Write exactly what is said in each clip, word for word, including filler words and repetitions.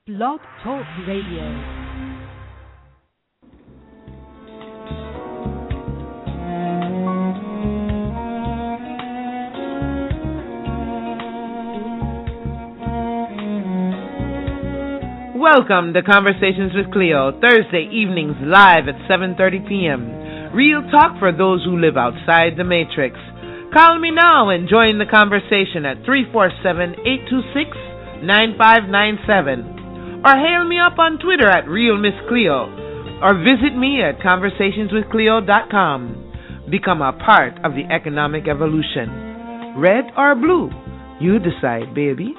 Blog Talk Radio. Welcome to Conversations with Cleo, Thursday evenings live at seven thirty p.m. Real talk for those who live outside the matrix. Call me now and join the conversation at three four seven, eight two six, nine five nine seven. Or hail me up on Twitter at Real Miss Cleo. Or visit me at conversations with cleo dot com. Become a part of the economic evolution. Red or blue? You decide, baby.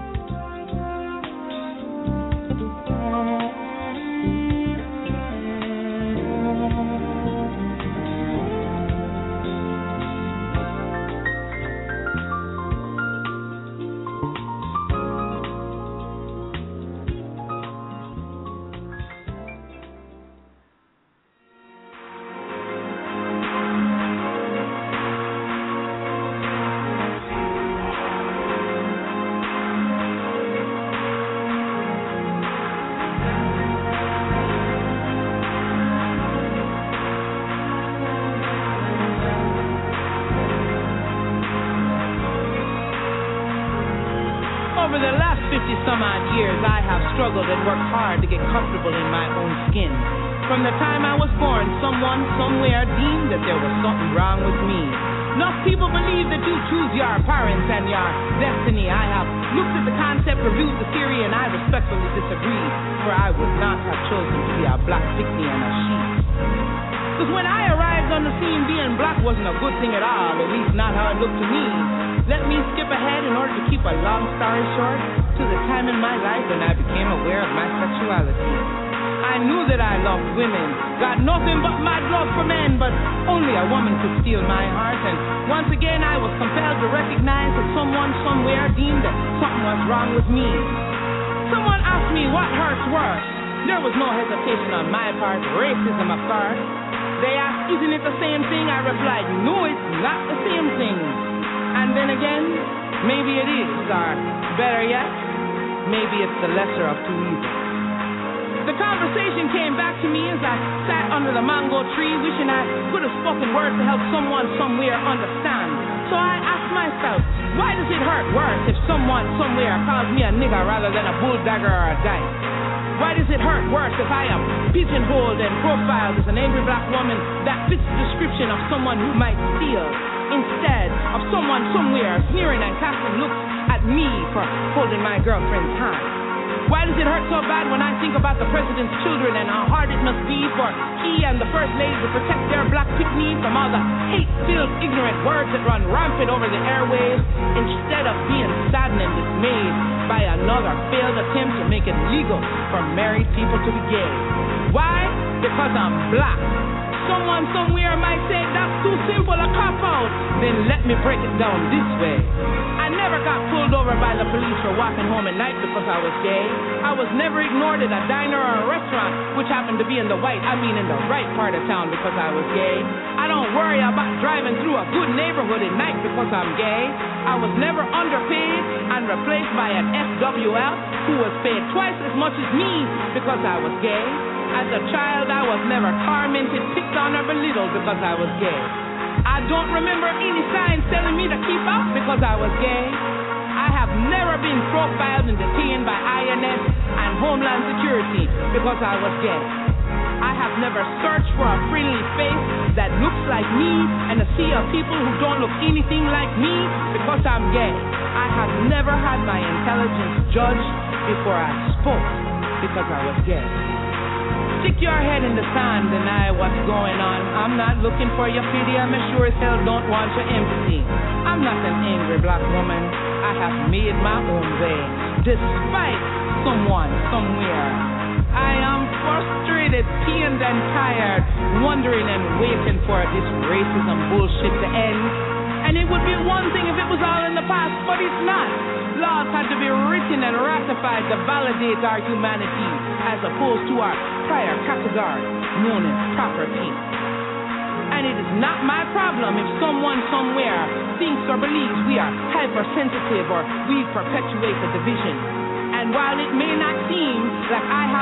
And it is not my problem if someone somewhere thinks or believes we are hypersensitive or we perpetuate the division. And while it may not seem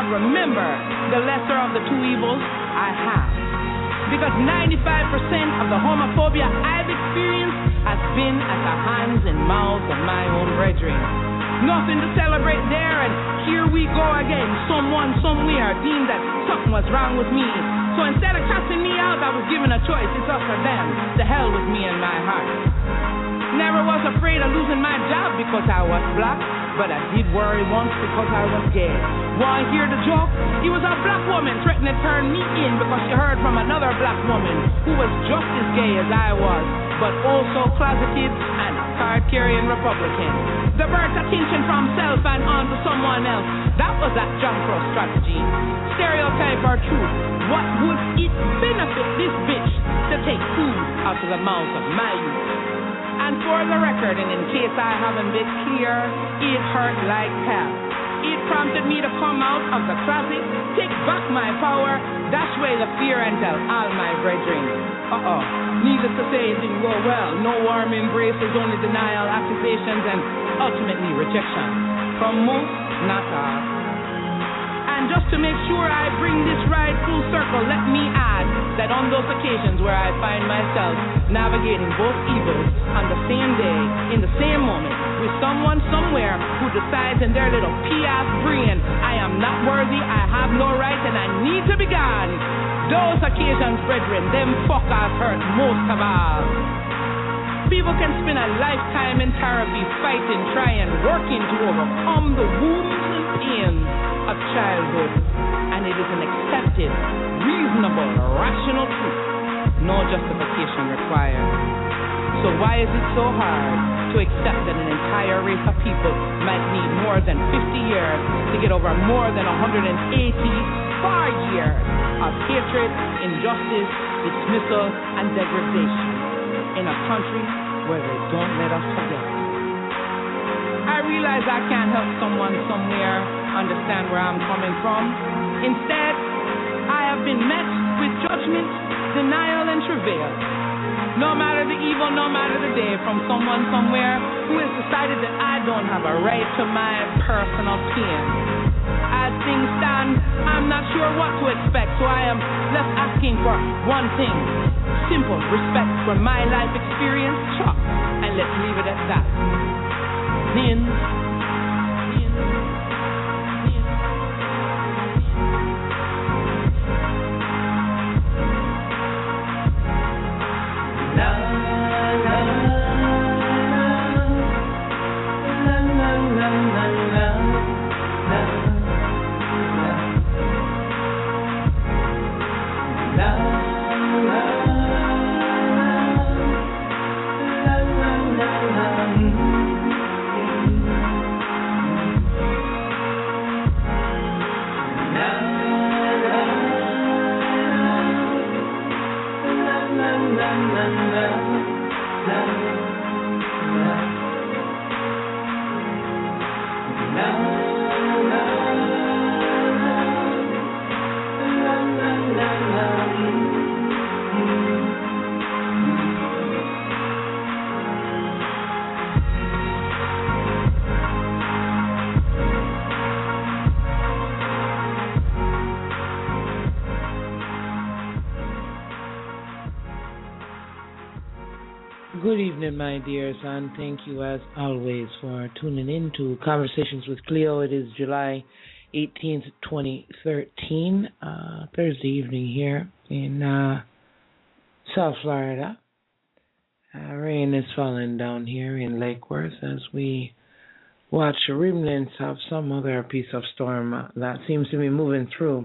have remembered the lesser of the two evils, I have. Because ninety-five percent of the homophobia I've experienced has been at the hands and mouths of my own brethren. Nothing to celebrate there, and here we go again. Someone somewhere deemed that something was wrong with me. So instead of casting me out, I was given a choice. It's up for them. To hell with me and my heart. Never was afraid of losing my job because I was black, but I did worry once because I was gay. Want to hear the joke? It was a black woman threatening to turn me in because she heard from another black woman who was just as gay as I was, but also closeted and a card-carrying Republican. Divert attention from self and onto someone else. That was that John Crow strategy. Stereotype or truth. What would it benefit this bitch to take food out of the mouth of my youth? And for the record, and in case I haven't been clear, it hurt like hell. It prompted me to come out of the closet, take back my power, dash away the fear, and tell all my brethren. Uh-oh. Needless to say, it didn't go well. No warm embraces, only denial, accusations, and ultimately rejection. From most, not all. And just to make sure I bring this ride full circle, let me add that on those occasions where I find myself navigating both evils on the same day, in the same moment, with someone somewhere who decides in their little pee-ass brain, I am not worthy, I have no right, and I need to be gone. Those occasions, brethren, them fuckers hurt most of all. People can spend a lifetime in therapy, fighting, trying, working to overcome the wounds and pains of childhood, and it is an accepted, reasonable, rational truth. No justification required. So why is it so hard to accept that an entire race of people might need more than fifty years to get over more than one hundred eighty far years of hatred, injustice, dismissal, and degradation in a country where they don't let us forget? I realize I can't help someone somewhere understand where I'm coming from. Instead, I have been met with judgment, denial, and travail. No matter the evil, no matter the day, from someone somewhere who has decided that I don't have a right to my personal pain. As things stand, I'm not sure what to expect, so I am left asking for one thing. Simple respect for my life experience, Chuck, and let's leave it at that. Then, good evening, my dears, and thank you as always for tuning in to Conversations with Cleo. It is July eighteenth, twenty thirteen, uh, Thursday evening here in uh, South Florida. Uh, rain is falling down here in Lake Worth as we watch remnants of some other piece of storm that seems to be moving through.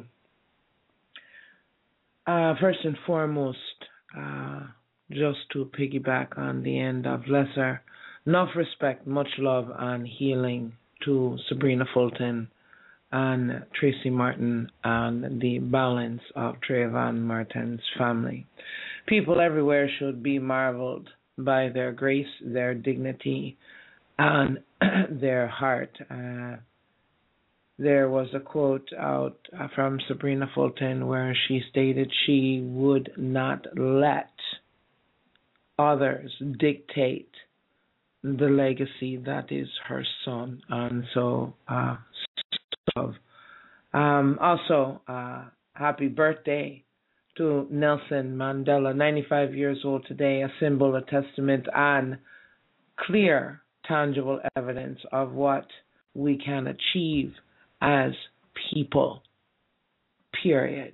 Uh, first and foremost, uh, just to piggyback on the end of lesser, enough respect, much love, and healing to Sabrina Fulton and Tracy Martin and the balance of Trayvon Martin's family. People everywhere should be marveled by their grace, their dignity, and their heart. Uh, there was a quote out from Sabrina Fulton where she stated she would not let others dictate the legacy that is her son. And so, uh, of Um, also, uh, happy birthday to Nelson Mandela, ninety-five years old today, a symbol, a testament, and clear, tangible evidence of what we can achieve as people, period.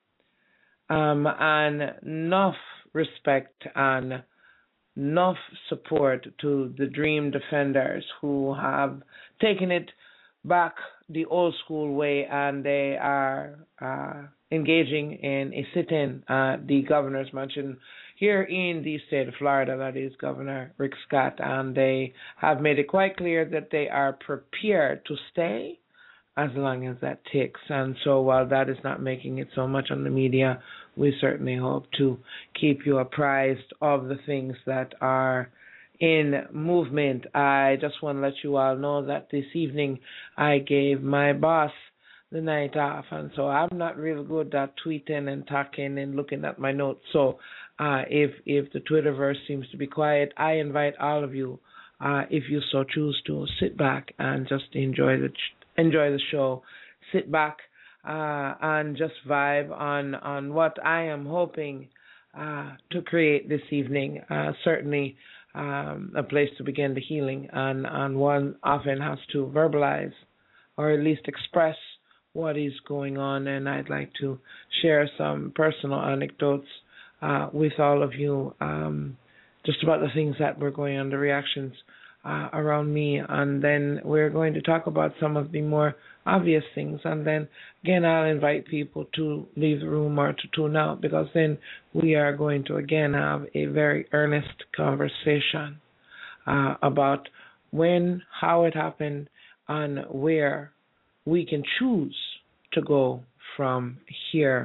Um, and enough respect and enough support to the dream defenders who have taken it back the old school way, and they are uh, engaging in a sit-in at the governor's mansion here in the state of Florida. That is Governor Rick Scott, and they have made it quite clear that they are prepared to stay as long as that takes. And so while that is not making it so much on the media, we certainly hope to keep you apprised of the things that are in movement. I just want to let you all know that this evening I gave my boss the night off, and so I'm not real good at tweeting and talking and looking at my notes. So uh, if if the Twitterverse seems to be quiet, I invite all of you, uh, if you so choose to, sit back and just enjoy the ch- enjoy the show. Sit back uh, and just vibe on on what I am hoping uh, to create this evening. Uh, certainly. Um, a place to begin the healing, and, and one often has to verbalize or at least express what is going on. And I'd like to share some personal anecdotes uh, with all of you, um, just about the things that were going on, the reactions uh, around me, and then we're going to talk about some of the more obvious things, and then again I'll invite people to leave the room or to tune out, because then we are going to again have a very earnest conversation uh, about when, how it happened, and where we can choose to go from here.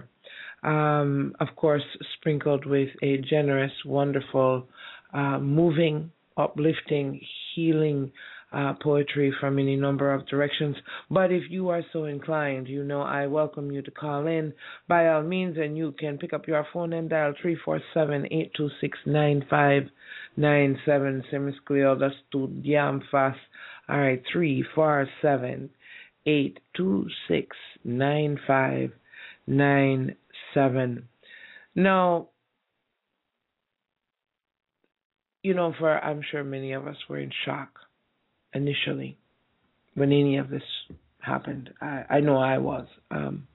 Um, of course, sprinkled with a generous, wonderful, uh, moving, uplifting, healing uh, poetry from any number of directions. But if you are so inclined, you know, I welcome you to call in by all means, and you can pick up your phone and dial three four seven, eight two six, nine five nine seven. Miss Cleo, that's too damn fast. All right, three four seven, eight two six, nine five nine seven. Now, you know, for I'm sure many of us were in shock initially when any of this happened. I, I know I was. Um,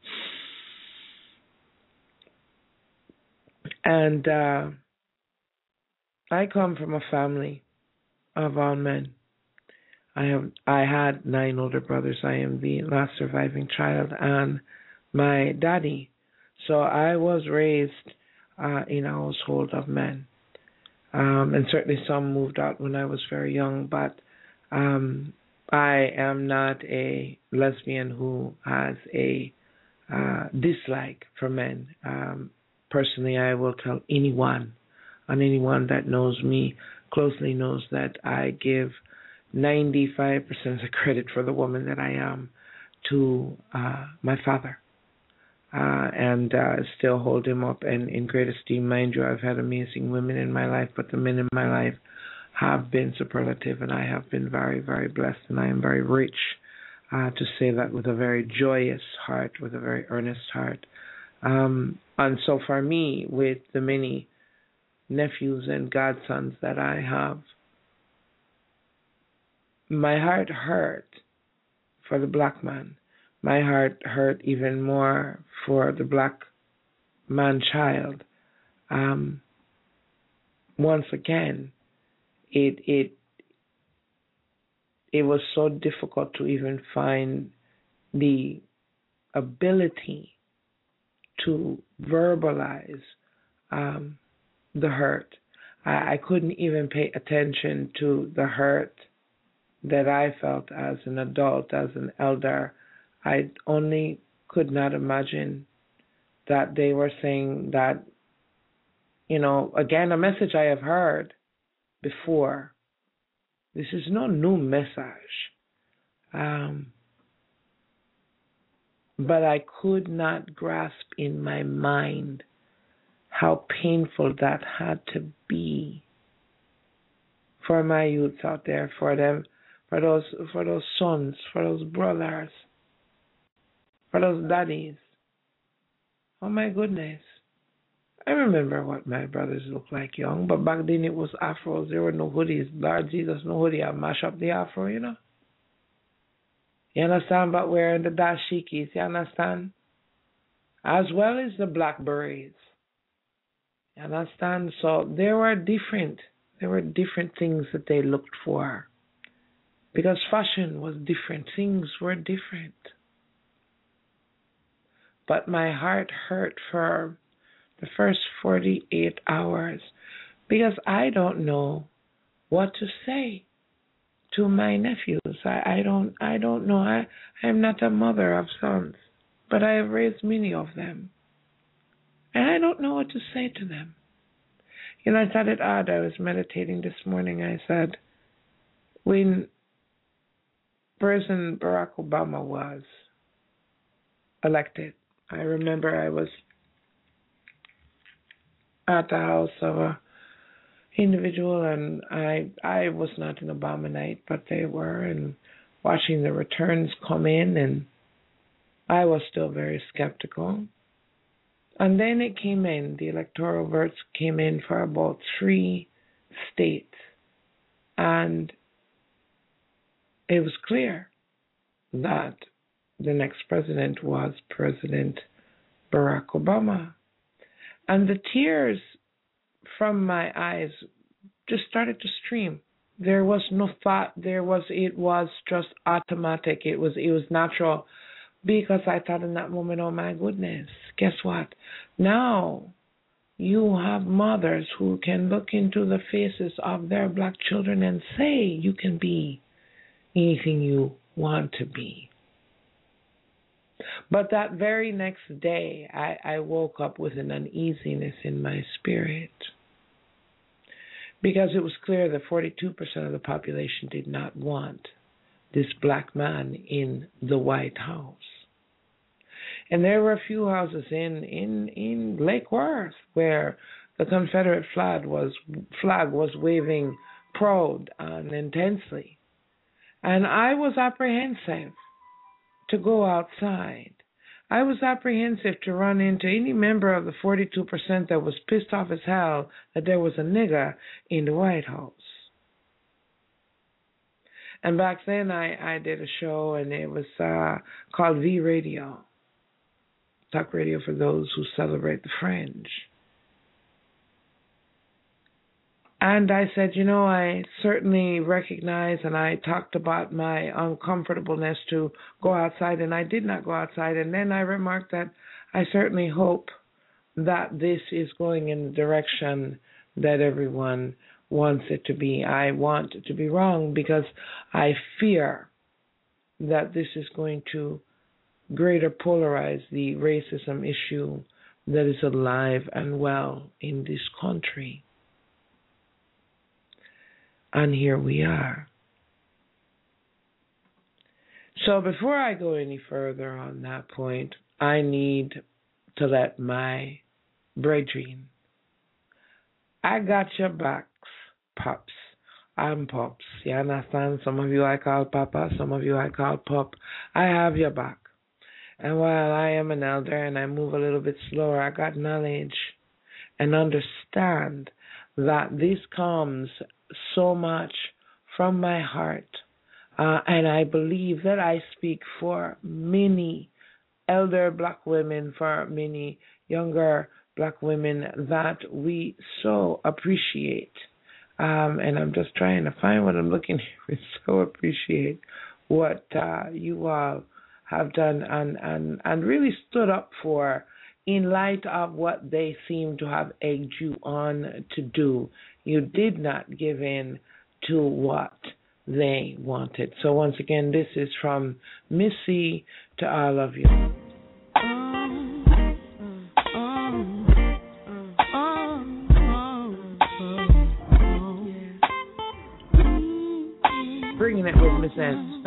and uh, I come from a family of all men. I have I had nine older brothers. I am the last surviving child, and my daddy. So I was raised uh, in a household of men. Um, and certainly some moved out when I was very young, but um, I am not a lesbian who has a uh, dislike for men. Um, personally, I will tell anyone, and anyone that knows me closely knows that I give ninety-five percent of the credit for the woman that I am to uh, my father. Uh, and uh, still hold him up in, in great esteem. Mind you, I've had amazing women in my life, but the men in my life have been superlative, and I have been very, very blessed, and I am very rich uh, to say that with a very joyous heart, with a very earnest heart. Um, and so for me, with the many nephews and godsons that I have, my heart hurt for the black man. My heart hurt even more for the black man-child. Um, once again, it it it was so difficult to even find the ability to verbalize um, the hurt. I, I couldn't even pay attention to the hurt that I felt as an adult, as an elder. I only could not imagine that they were saying that, you know, again, a message I have heard before. This is no new message. Um, but I could not grasp in my mind how painful that had to be for my youths out there, for them, for those, for those sons, for those brothers. for those daddies. Oh my goodness. I remember what my brothers looked like young, but back then it was afros. There were no hoodies. Lord Jesus, no hoodie. I mash up the afro, you know. You understand? But wearing the dashikis, you understand? As well as the black berets. You understand? So there were different, there were different things that they looked for. Because fashion was different. Things were different. But my heart hurt for the first forty-eight hours because I don't know what to say to my nephews. I, I don't I don't know. I I'm not a mother of sons, but I have raised many of them. And I don't know what to say to them. You know, I thought it odd. I was meditating this morning. I said, when President Barack Obama was elected, I remember I was at the house of a individual, and I I was not an Obamanite, but they were, and watching the returns come in, and I was still very skeptical. And then it came in, the electoral votes came in for about three states, and it was clear that the next president was President Barack Obama. And the tears from my eyes just started to stream. There was no thought. There was. It was just automatic. It was. It was natural, because I thought in that moment, oh my goodness, guess what? Now you have mothers who can look into the faces of their black children and say, you can be anything you want to be. But that very next day, I, I woke up with an uneasiness in my spirit, because it was clear that forty-two percent of the population did not want this black man in the White House. And there were a few houses in, in, in Lake Worth where the Confederate flag was flag was waving proud and intensely. And I was apprehensive to go outside. I was apprehensive to run into any member of the forty-two percent that was pissed off as hell that there was a nigger in the White House. And back then I, I did a show, and it was uh, called V Radio, talk radio for those who celebrate the fringe. And I said, you know, I certainly recognize, and I talked about my uncomfortableness to go outside, and I did not go outside. And then I remarked that I certainly hope that this is going in the direction that everyone wants it to be. I want it to be wrong, because I fear that this is going to greater polarize the racism issue that is alive and well in this country. And here we are. So before I go any further on that point, I need to let my brethren, I got your backs, pops. I'm pops. You understand? Some of you I call papa, some of you I call pop. I have your back. And while I am an elder and I move a little bit slower, I got knowledge and understand that this comes so much from my heart. Uh, and I believe that I speak for many elder black women, for many younger black women that we so appreciate. Um, and I'm just trying to find what I'm looking for. So appreciate what uh, you all have done and, and, and really stood up for, in light of what they seem to have egged you on to do. You did not give in to what they wanted. So once again, this is from Missy to all of you. Bringing it with Miss Ann.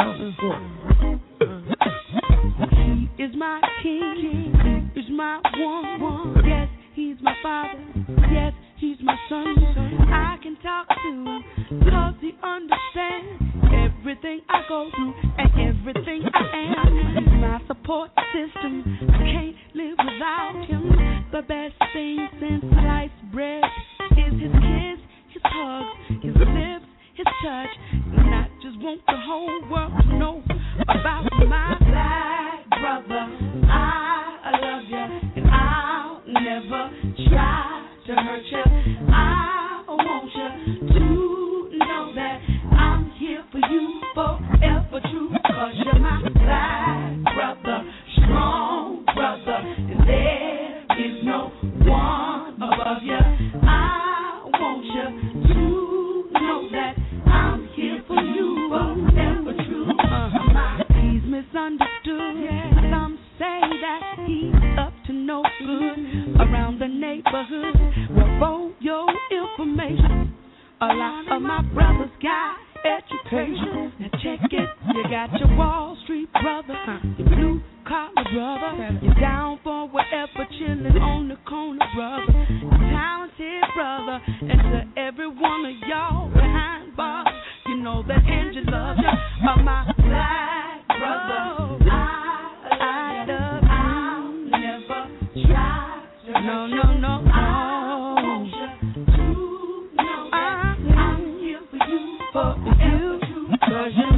He is my king, is my one. Yes, he's my father. Yes, he's my son. I can talk to him, cause he understands every everything I go through and everything I am. He's my support system. I can't live without him. The best thing since sliced bread is his kiss, his hugs, his lips, his touch. And I just want the whole world to know about my black brother. I love you and I'll never try to hurt you. I want you to know that I'm here for you forever true. Cause you're my black brother, strong brother, and there is no one above you. I want you to know that I'm here for you forever true. Uh-huh. He's misunderstood. Yeah. Some say that he's up to no good around the neighborhood. Well, for your information, a lot of my brothers got education. Now check it. You got your Wall Street brother, your blue collar brother, you're down for whatever, chilling on the corner brother, your talented brother, and to every one of y'all behind bars, you know that Angie loves you. Are my black brother. I, I love you. I'll never try to no, no, no, no. I want you to know that I'm here for you, for you, cause you're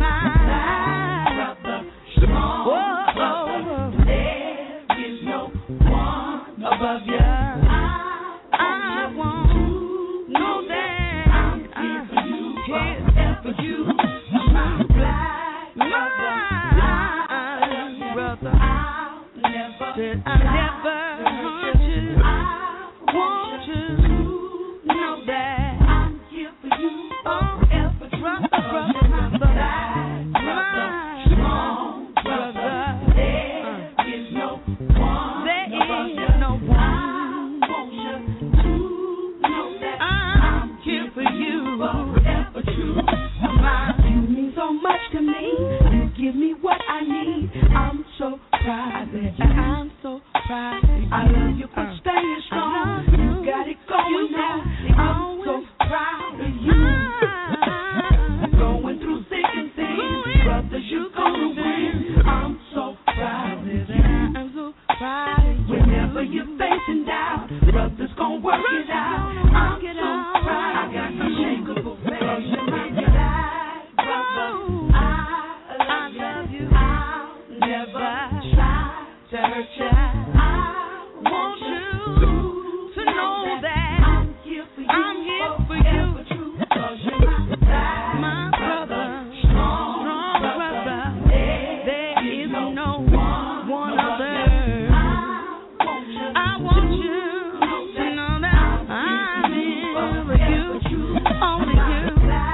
my brother, strong brother. There is no one above you. I, I want to know that I'm here for you, here for you, my black brother. My brother, I'll never, I'll never hurt you. I want you to know that I'm here for you forever, brother, brother, my black brother, strong brother. There is no one, there is no one. I want you to know that I'm here for you forever true. My, you mean so much to me. You give me what I need. I'm so proud. I'm so proud. I love you for staying strong. You got it going on. I'm so proud of you. Going through thick and thin, brothers, you gonna win. I'm so proud of you. I'm so proud of you. Whenever you're facing doubt, brothers gonna work it out. I'm so proud. I got unshakable faith. You're my black brother. I love you. I'll never try to hurt you. I want you to know that I'm here for you. I'm here for you. Cause you're my black, my brother, strong, strong brother. There is no one other. I want you to know that I'm here for you. Only you.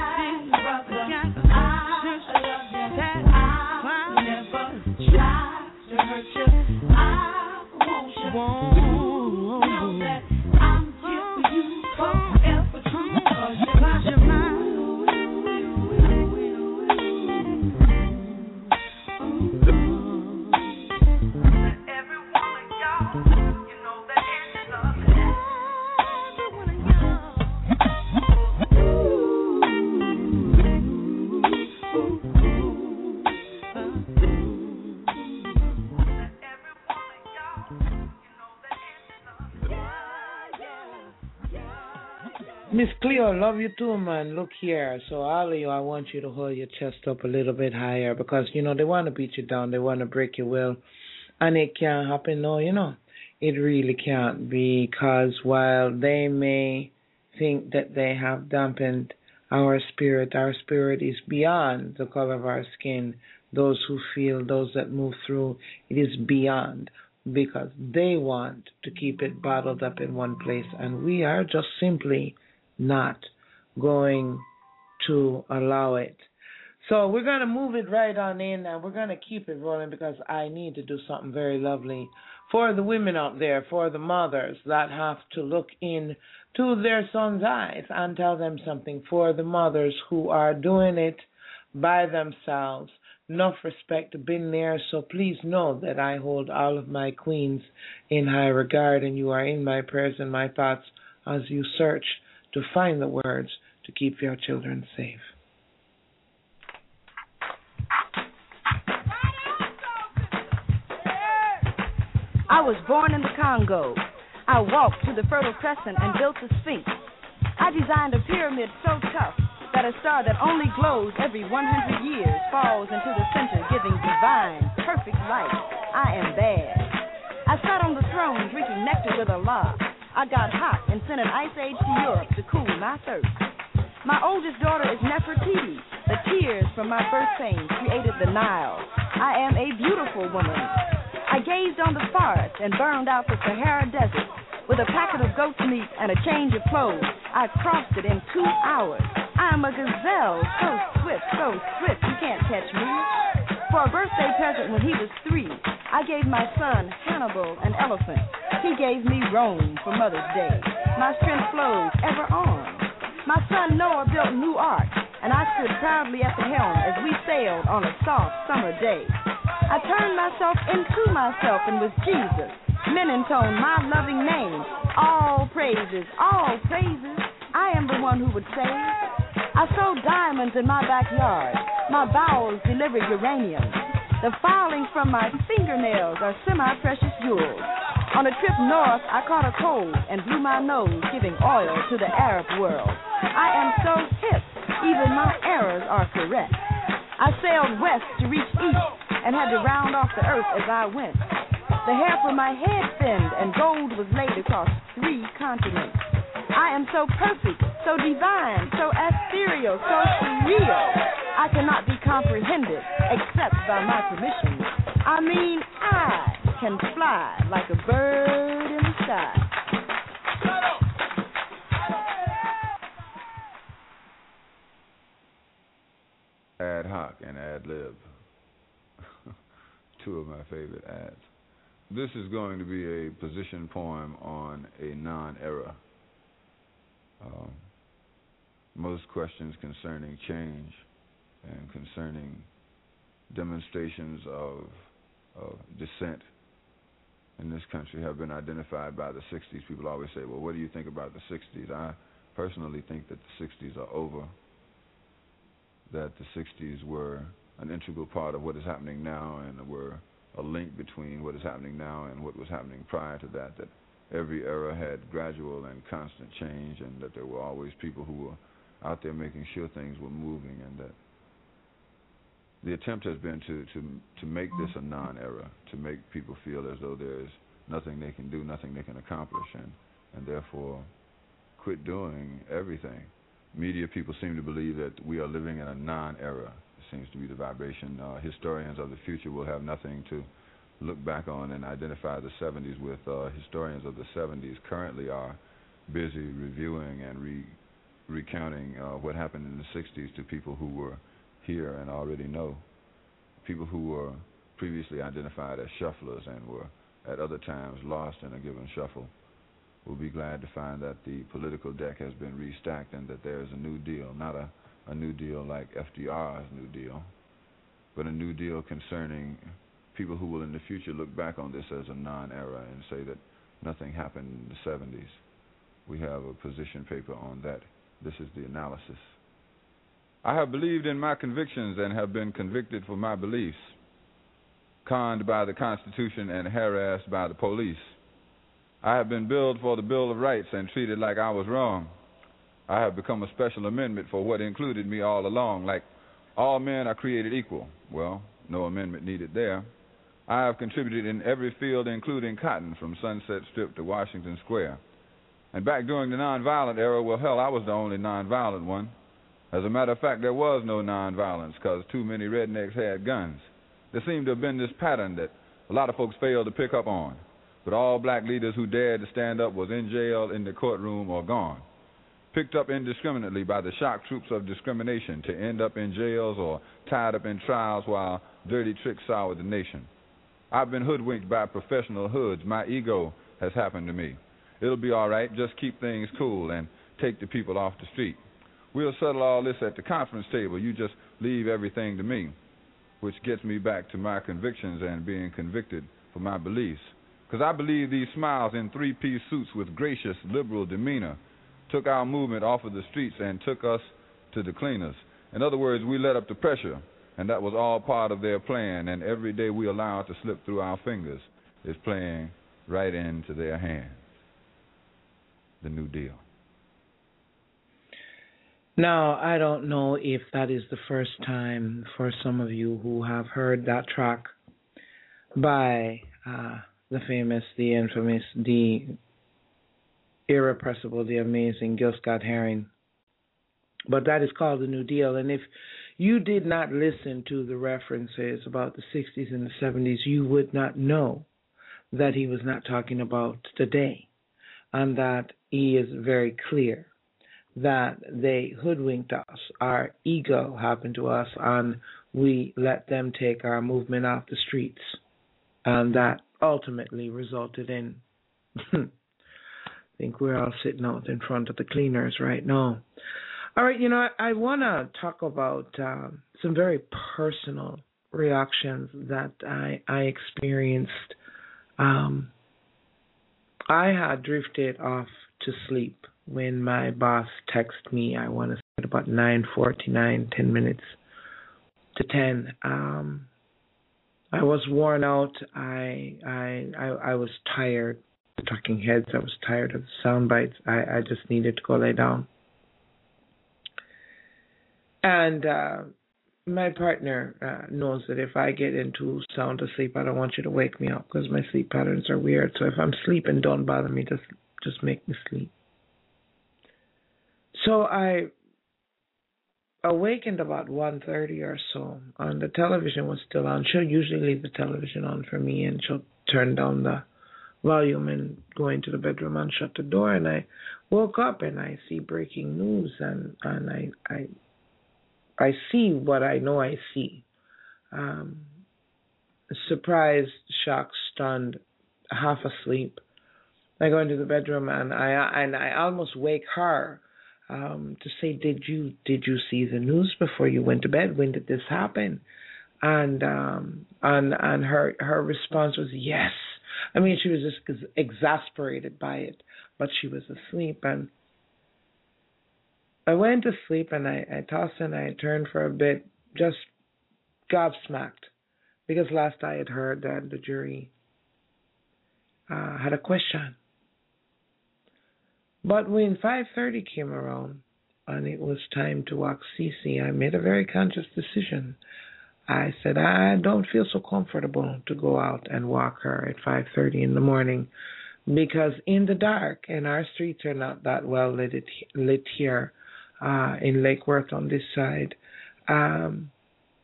Miss Cleo, love you too, man. Look here. So all of you, I want you to hold your chest up a little bit higher because, you know, they want to beat you down. They want to break your will. And it can't happen. No, you know, it really can't, because while they may think that they have dampened our spirit, our spirit is beyond the color of our skin. Those who feel, those that move through, it is beyond, because they want to keep it bottled up in one place. And we are just simply not going to allow it. So we're going to move it right on in, and we're going to keep it rolling, because I need to do something very lovely for the women out there, for the mothers that have to look in to their sons' eyes and tell them something, for the mothers who are doing it by themselves. Enough respect, been there, so please know that I hold all of my queens in high regard, and you are in my prayers and my thoughts as you search to find the words to keep your children safe. I was born in the Congo. I walked to the Fertile Crescent and built the Sphinx. I designed a pyramid so tough that a star that only glows every one hundred years falls into the center, giving divine, perfect light. I am bad. I sat on the throne drinking nectar with Allah. I got hot and sent an ice age to Europe to cool my thirst. My oldest daughter is Nefertiti. The tears from my birth pains created the Nile. I am a beautiful woman. I gazed on the forest and burned out the Sahara Desert. With a packet of goat's meat and a change of clothes, I crossed it in two hours. I am a gazelle, so swift, so swift, you can't catch me. For a birthday present when he was three, I gave my son Hannibal an elephant. He gave me Rome for Mother's Day. My strength flows ever on. My son Noah built new ark, and I stood proudly at the helm as we sailed on a soft summer day. I turned myself into myself and was Jesus. Men intoned my loving name. All praises, all praises. I am the one who would say. I sowed diamonds in my backyard. My bowels delivered uranium. The filings from my fingernails are semi-precious jewels. On a trip north, I caught a cold and blew my nose, giving oil to the Arab world. I am so hip, even my errors are correct. I sailed west to reach east and had to round off the earth as I went. The hair from my head thinned and gold was laid across three continents. I am so perfect, so divine, so ethereal, so surreal. I cannot be comprehended except by my permission. I mean, I can fly like a bird in the sky. Ad hoc and ad lib. Two of my favorite ads. This is going to be a position poem on a non-era. Um, most questions concerning change and concerning demonstrations of, of dissent in this country have been identified by the sixties. People always say, well, what do you think about the sixties? I personally think that the sixties are over, that the sixties were an integral part of what is happening now and were a link between what is happening now and what was happening prior to that, that every era had gradual and constant change and that there were always people who were out there making sure things were moving, and that the attempt has been to, to, to make this a non-era, to make people feel as though there is nothing they can do, nothing they can accomplish, and, and therefore quit doing everything. Media people seem to believe that we are living in a non-era. Seems to be the vibration. Uh, historians of the future will have nothing to look back on and identify the seventies with. Uh, historians of the seventies currently are busy reviewing and re- recounting uh, what happened in the sixties to people who were here and already know. People who were previously identified as shufflers and were at other times lost in a given shuffle will be glad to find that the political deck has been restacked and that there is a new deal, not a a new deal like F D R's New Deal, but a new deal concerning people who will in the future look back on this as a non-era and say that nothing happened in the seventies. We have a position paper on that. This is the analysis. I have believed in my convictions and have been convicted for my beliefs, conned by the Constitution and harassed by the police. I have been billed for the Bill of Rights and treated like I was wrong. I have become a special amendment for what included me all along, like all men are created equal. Well, no amendment needed there. I have contributed in every field, including cotton, from Sunset Strip to Washington Square. And back during the nonviolent era, well, hell, I was the only nonviolent one. As a matter of fact, there was no nonviolence because too many rednecks had guns. There seemed to have been this pattern that a lot of folks failed to pick up on. But all black leaders who dared to stand up was in jail, in the courtroom, or gone. Picked up indiscriminately by the shock troops of discrimination to end up in jails or tied up in trials while dirty tricks soured the nation. I've been hoodwinked by professional hoods. My ego has happened to me. It'll be all right. Just keep things cool and take the people off the street. We'll settle all this at the conference table. You just leave everything to me, which gets me back to my convictions and being convicted for my beliefs. Because I believe these smiles in three-piece suits with gracious, liberal demeanor took our movement off of the streets and took us to the cleaners. In other words, we let up the pressure, and that was all part of their plan, and every day we allow it to slip through our fingers is playing right into their hands. The New Deal. Now, I don't know if that is the first time for some of you who have heard that track by uh, the famous, the infamous, the irrepressible, the amazing Gil Scott-Heron. But that is called the New Deal. And if you did not listen to the references about the sixties and the seventies, you would not know that he was not talking about today, and that he is very clear that they hoodwinked us, our ego happened to us, and we let them take our movement off the streets. And that ultimately resulted in, I think we're all sitting out in front of the cleaners right now. All right, you know, I, I want to talk about uh, some very personal reactions that I, I experienced. Um, I had drifted off to sleep when my boss texted me. I want to say at about nine forty-nine, ten minutes to ten. Um, I was worn out. I, I I I was tired of talking heads. I was tired of the sound bites. I, I just needed to go lay down. And uh, my partner uh, knows that if I get into sound asleep, I don't want you to wake me up because my sleep patterns are weird. So if I'm sleeping, don't bother me. Just just make me sleep. So I awakened about one thirty or so, and the television was still on. She'll usually leave the television on for me, and she'll turn down the volume and go into the bedroom and shut the door. And I woke up and I see breaking news, and, and I, I I see what I know I see. Um, surprised, shocked, stunned, half asleep. I go into the bedroom and I and I almost wake her. Um, to say, did you did you see the news before you went to bed? When did this happen? And um, and and her her response was yes. I mean, she was just exasperated by it, but she was asleep. And I went to sleep and I, I tossed and I turned for a bit, just gobsmacked, because last I had heard that the jury uh, had a question. But when five thirty came around and it was time to walk Cece, I made a very conscious decision. I said, I don't feel so comfortable to go out and walk her at five thirty in the morning, because in the dark, and our streets are not that well lit, lit here uh, in Lake Worth on this side, um,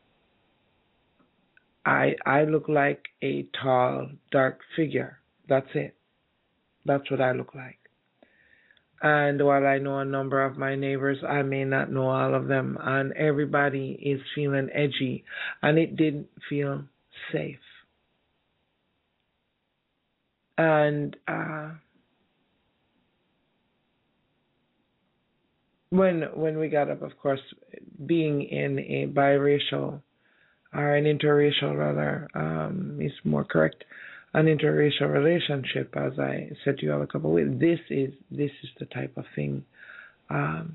I I look like a tall, dark figure. That's it. That's what I look like. And while I know a number of my neighbors, I may not know all of them. And everybody is feeling edgy. And it didn't feel safe. And uh, when when we got up, of course, being in a biracial, or an interracial rather, um, is more correct, an interracial relationship, as I said to you all a couple of weeks, this is this is the type of thing um,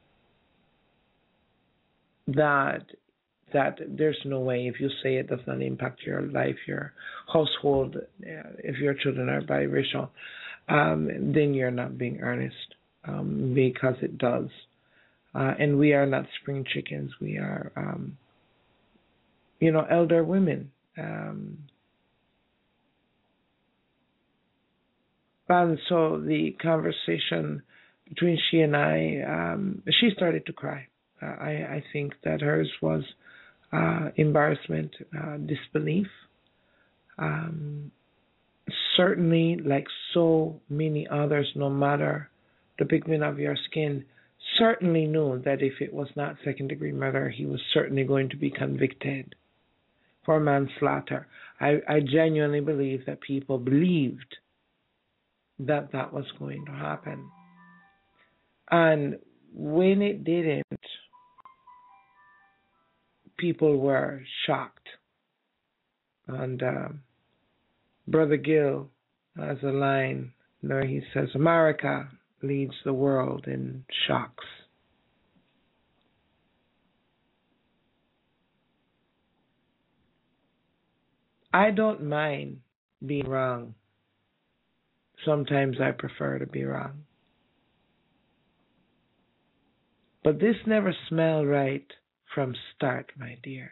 that that there's no way, if you say it does not impact your life, your household, if your children are biracial, um, then you're not being earnest, um, because it does. Uh, and we are not spring chickens. We are, um, you know, elder women. Um, And so the conversation between she and I, um, she started to cry. Uh, I, I think that hers was uh, embarrassment, uh, disbelief. Um, certainly, like so many others, no matter the pigment of your skin, certainly knew that if it was not second-degree murder, he was certainly going to be convicted for manslaughter. I, I genuinely believe that people believed that that was going to happen. And when it didn't, people were shocked. And uh, Brother Gil has a line where he says, America leads the world in shocks. I don't mind being wrong. sometimes I prefer to be wrong. But this never smelled right from start, my dears.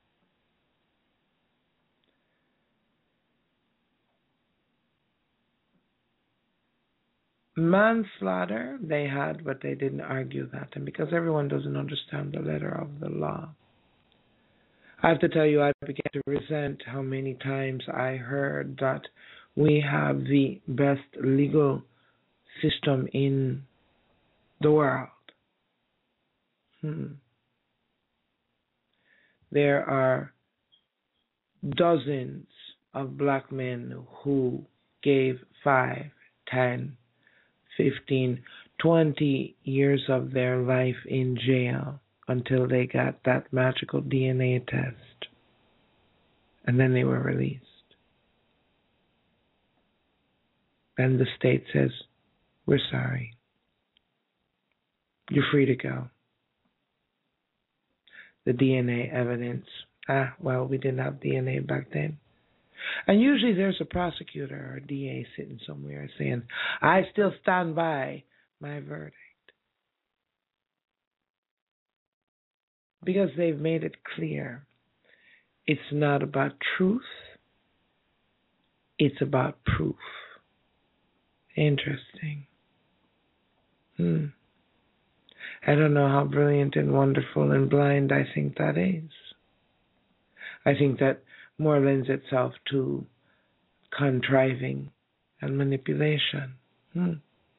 Manslaughter, they had, but they didn't argue that. And because everyone doesn't understand the letter of the law, I have to tell you, I began to resent how many times I heard that we have the best legal system in the world. Hmm. There are dozens of black men who gave five, ten, fifteen, twenty years of their life in jail until they got that magical D N A test. And then they were released. And the state says, we're sorry. You're free to go. The D N A evidence. Ah, well, we didn't have D N A back then. And usually there's a prosecutor or a D A sitting somewhere saying, I still stand by my verdict. Because they've made it clear it's not about truth, it's about proof. Interesting. Hmm. I don't know how brilliant and wonderful and blind I think that is. I think that more lends itself to contriving and manipulation. Hmm.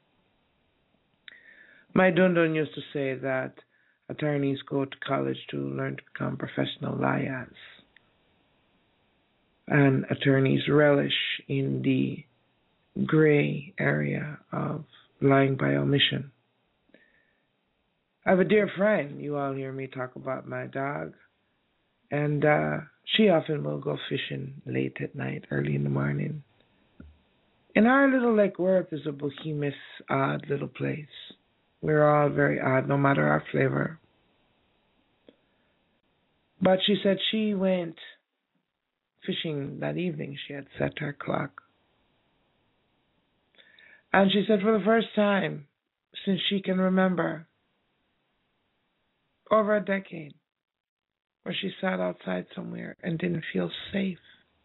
My dundun used to say that attorneys go to college to learn to become professional liars. And attorneys relish in the gray area of lying by omission. I have a dear friend. You all hear me talk about my dog. And uh, she often will go fishing late at night, early in the morning. And our little Lake Worth is a bohemious, odd little place. We're all very odd, no matter our flavor. But she said she went fishing that evening. She had set her clock. And she said for the first time since she can remember, over a decade, where she sat outside somewhere and didn't feel safe.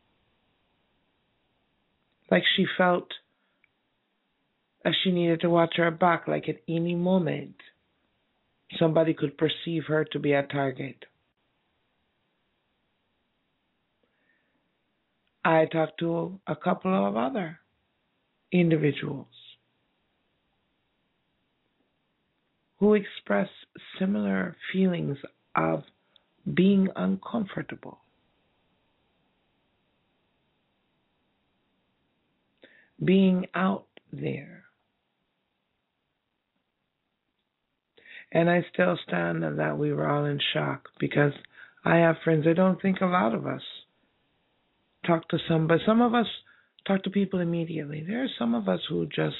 Like she felt as she needed to watch her back, like at any moment somebody could perceive her to be a target. I talked to a couple of other individuals who express similar feelings of being uncomfortable, being out there. And I still stand on that we were all in shock because I have friends. I don't think a lot of us talk to some, but some of us talk to people immediately. There are some of us who just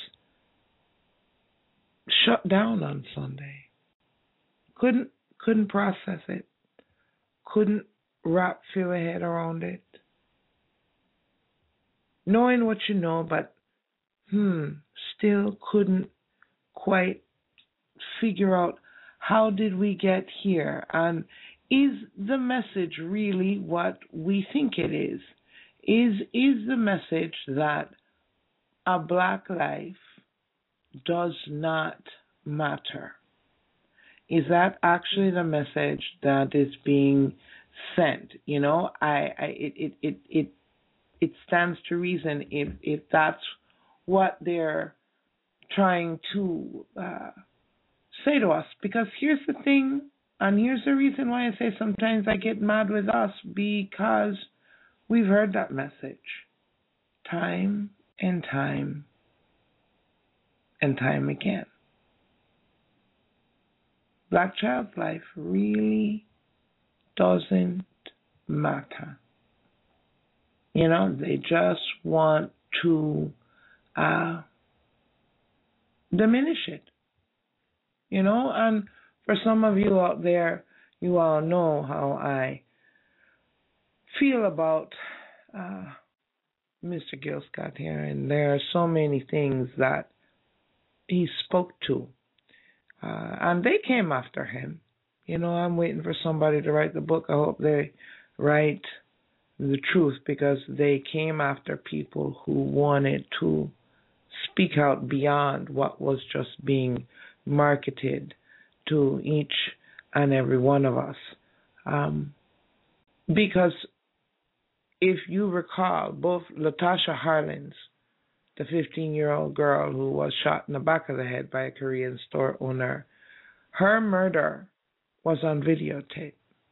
shut down on Sunday. Couldn't couldn't process it. Couldn't wrap feel a head around it. Knowing what you know, but hmm, still couldn't quite figure out how did we get here, and is the message really what we think it is? Is is the message that a black life does not matter? Is that actually the message that is being sent? You know, I, I it, it it it it stands to reason if if that's what they're trying to uh, say to us. Because here's the thing, and here's the reason why I say sometimes I get mad with us, because we've heard that message time and time and time again. Black child's life really doesn't matter. You know, they just want to uh, diminish it. You know, and for some of you out there, you all know how I feel about uh, Mister Gil Scott here, and there are so many things that he spoke to, uh, and they came after him. You know, I'm waiting for somebody to write the book. I hope they write the truth, because they came after people who wanted to speak out beyond what was just being marketed to each and every one of us. Um, because if you recall, both Latasha Harlins, the fifteen-year-old girl who was shot in the back of the head by a Korean store owner, her murder was on videotape.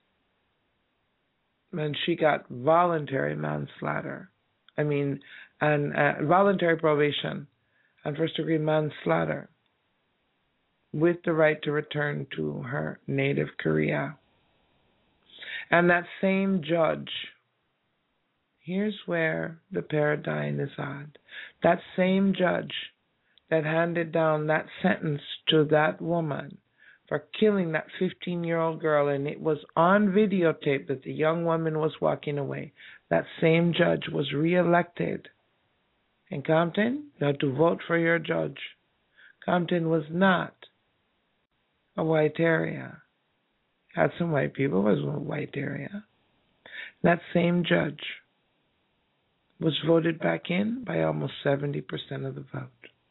And she got voluntary manslaughter. I mean, and uh, voluntary probation and first-degree manslaughter with the right to return to her native Korea. And that same judge, here's where the paradigm is odd. That same judge that handed down that sentence to that woman for killing that fifteen-year-old girl, and it was on videotape that the young woman was walking away, that same judge was reelected. In Compton, you had to vote for your judge. Compton was not a white area. Had some white people, but it was a white area. That same judge was voted back in by almost seventy percent of the vote.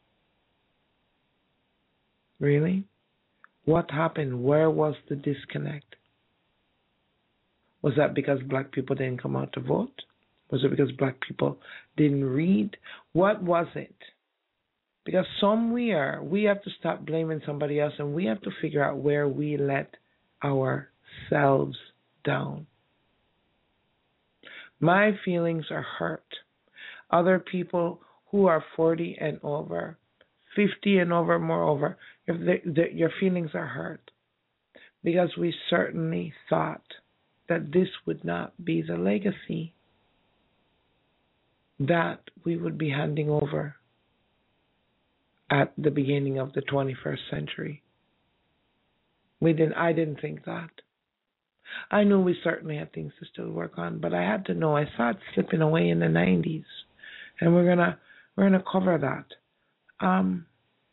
Really? What happened? Where was the disconnect? Was that because black people didn't come out to vote? Was it because black people didn't read? What was it? Because somewhere we have to stop blaming somebody else, and we have to figure out where we let ourselves down. My feelings are hurt. Other people who are forty and over, fifty and over, moreover, if they, they, your feelings are hurt. Because we certainly thought that this would not be the legacy that we would be handing over at the beginning of the twenty-first century. We didn't. I didn't think that. I knew we certainly had things to still work on, but I had to know. I saw it slipping away in the nineties, and we're gonna we're gonna cover that. Um,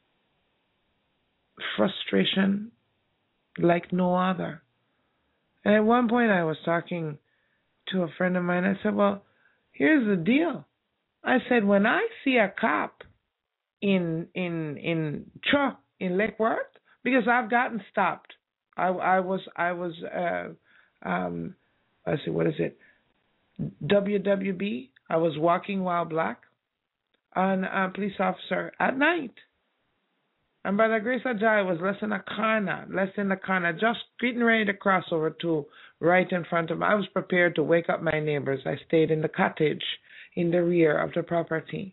frustration like no other. And at one point, I was talking to a friend of mine. I said, "Well, here's the deal." I said, "When I see a cop in in in Cho in Lake Worth, because I've gotten stopped. I, I was I was uh, um I see what is it W W B. I was walking while black on a police officer at night, and by the grace of God, I was less than a corner, less than a corner, just getting ready to cross over to right in front of me. I was prepared to wake up my neighbors. I stayed in the cottage in the rear of the property.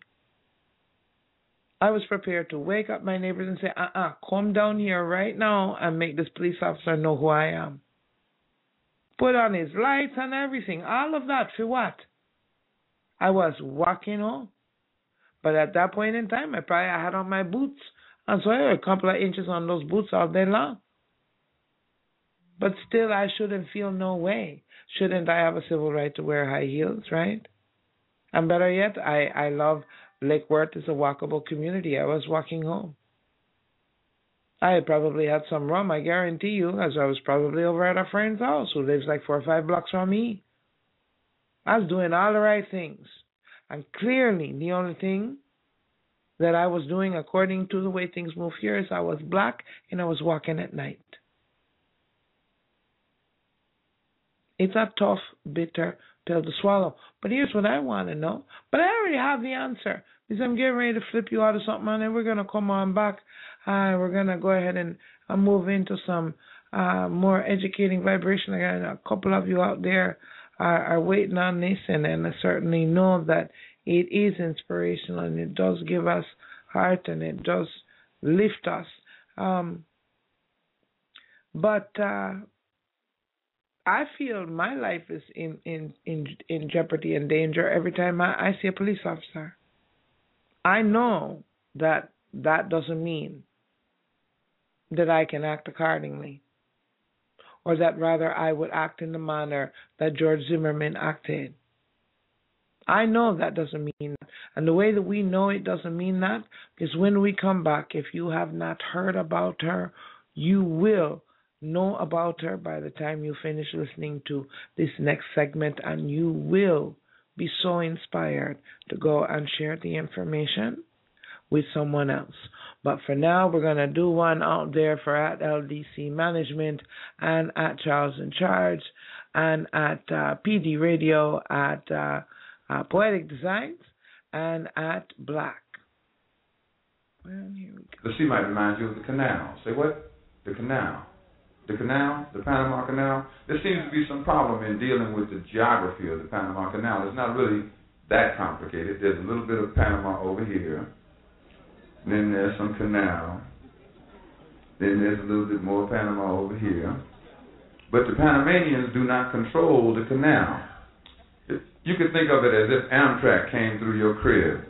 I was prepared to wake up my neighbors and say, uh-uh, come down here right now and make this police officer know who I am. Put on his lights and everything. All of that for what? I was walking home. But at that point in time, I probably had on my boots. And so I had a couple of inches on those boots all day long. But still, I shouldn't feel no way. Shouldn't I have a civil right to wear high heels, right? And better yet, I, I love Lake Worth is a walkable community. I was walking home. I had probably had some rum, I guarantee you, as I was probably over at a friend's house who lives like four or five blocks from me. I was doing all the right things. And clearly, the only thing that I was doing according to the way things move here is I was black and I was walking at night. It's a tough, bitter pill to swallow. But here's what I want to know. But I already have the answer. Because I'm getting ready to flip you out of something, and then we're going to come on back. Uh, we're going to go ahead and uh, move into some uh, more educating vibration. Again, a couple of you out there are, are waiting on this, and, and I certainly know that it is inspirational, and it does give us heart, and it does lift us. Um, but... Uh, I feel my life is in, in, in, in jeopardy and danger every time I, I see a police officer. I know that that doesn't mean that I can act accordingly, or that rather I would act in the manner that George Zimmerman acted. I know that doesn't mean that. And the way that we know it doesn't mean that is when we come back, if you have not heard about her, you will know about her by the time you finish listening to this next segment, and you will be so inspired to go and share the information with someone else. But for now, we're going to do one out there for at L D C Management and at Charles in Charge and at uh, P D Radio, at uh, uh, Poetic Designs, and at Black. Well, here we go. The sea might remind you of the canal. Say what? The canal. The canal, the Panama Canal. There seems to be some problem in dealing with the geography of the Panama Canal. It's not really that complicated. There's a little bit of Panama over here. Then there's some canal. Then there's a little bit more Panama over here. But the Panamanians do not control the canal. You could think of it as if Amtrak came through your crib.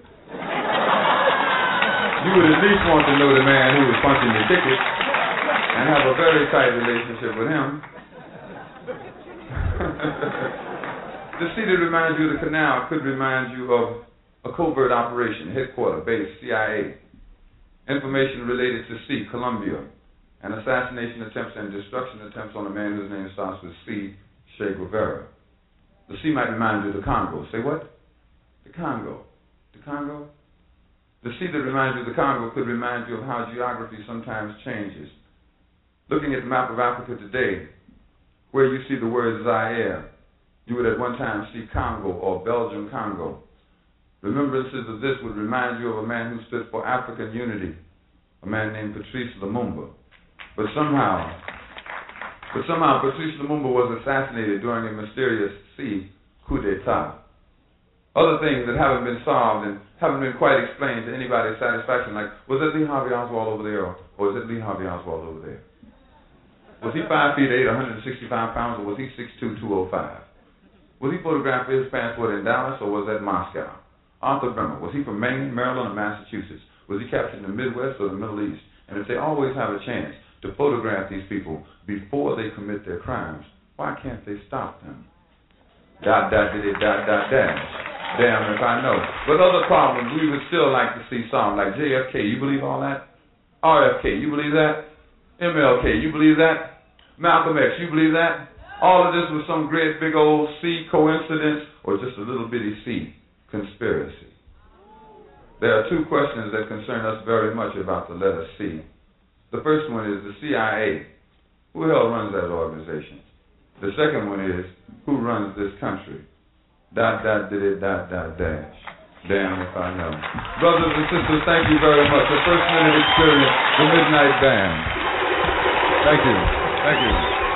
You would at least want to know the man who was punching your ticket and have a very tight relationship with him. The sea that reminds you of the canal could remind you of a covert operation, headquarters, base, C I A. Information related to C, Colombia, and assassination attempts and destruction attempts on a man whose name starts with C, Che Guevara. The sea might remind you of the Congo. Say what? The Congo. The Congo? The sea that reminds you of the Congo could remind you of how geography sometimes changes. Looking at the map of Africa today, where you see the word Zaire, you would at one time see Congo or Belgium Congo. Remembrances of this would remind you of a man who stood for African unity, a man named Patrice Lumumba. But somehow, but somehow Patrice Lumumba was assassinated during a mysterious sea coup d'etat. Other things that haven't been solved and haven't been quite explained to anybody's satisfaction, like, was it Lee Harvey Oswald over there, or, or was it Lee Harvey Oswald over there? Was he five feet eight, one hundred sixty-five pounds, or was he six two, two oh five? Was he photographed with his passport in Dallas, or was that Moscow? Arthur Bremer, was he from Maine, Maryland, or Massachusetts? Was he captured in the Midwest or the Middle East? And if they always have a chance to photograph these people before they commit their crimes, why can't they stop them? Dot, dot, did it, dot, dot, dash. Damn if I know. But other problems we would still like to see solved, like J F K, you believe all that? R F K, you believe that? M L K, you believe that? Malcolm X, you believe that? All of this was some great big old C coincidence or just a little bitty C conspiracy. There are two questions that concern us very much about the letter C. The first one is the C I A. Who the hell runs that organization? The second one is, who runs this country? Dot, dot, did it, dot, dot, dash. Damn if I know. Brothers and sisters, thank you very much. The First Minute Experience, the Midnight Band. Thank you. Thank you.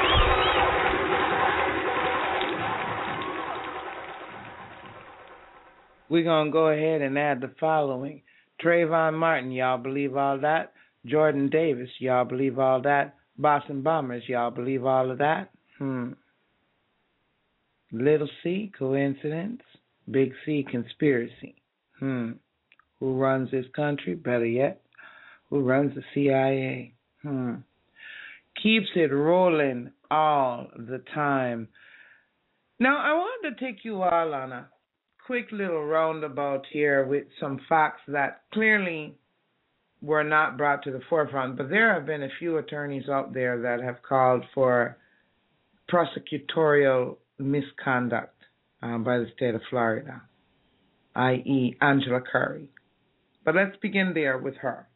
We're going to go ahead and add the following. Trayvon Martin, y'all believe all that? Jordan Davis, y'all believe all that? Boston Bombers, y'all believe all of that? Hmm. Little C, coincidence. Big C, conspiracy. Hmm. Who runs this country? Better yet, who runs the C I A? Hmm. Keeps it rolling all the time. Now, I wanted to take you all on a quick little roundabout here with some facts that clearly were not brought to the forefront, but there have been a few attorneys out there that have called for prosecutorial misconduct uh, by the state of Florida, that is. Angela Curry. But let's begin there with her.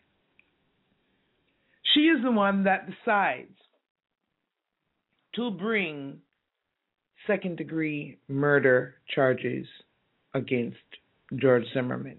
She is the one that decides to bring second-degree murder charges against George Zimmerman.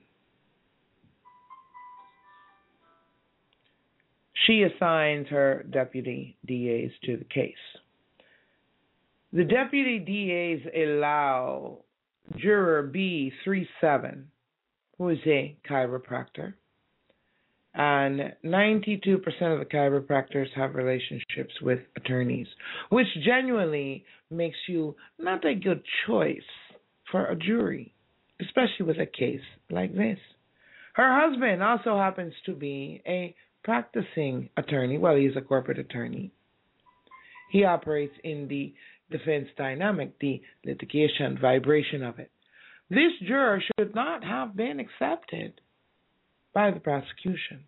She assigns her deputy D As to the case. The deputy D As allow juror B thirty-seven, who is a chiropractor, and ninety-two percent of the chiropractors have relationships with attorneys, which genuinely makes you not a good choice for a jury, especially with a case like this. Her husband also happens to be a practicing attorney. Well, he's a corporate attorney. He operates in the defense dynamic, the litigation vibration of it. This juror should not have been accepted by the prosecution.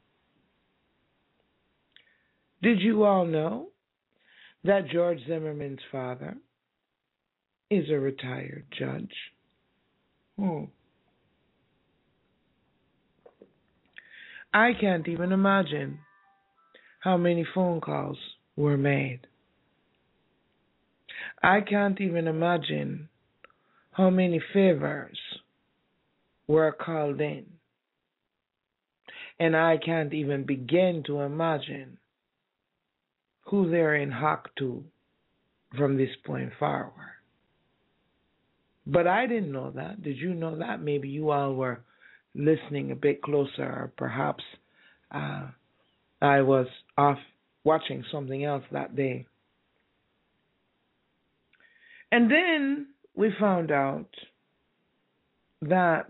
Did you all know that George Zimmerman's father is a retired judge? Hmm. I can't even imagine how many phone calls were made. I can't even imagine how many favors were called in. And I can't even begin to imagine who they're in hock to from this point forward. But I didn't know that. Did you know that? Maybe you all were listening a bit closer, or perhaps uh, I was off watching something else that day. And then we found out that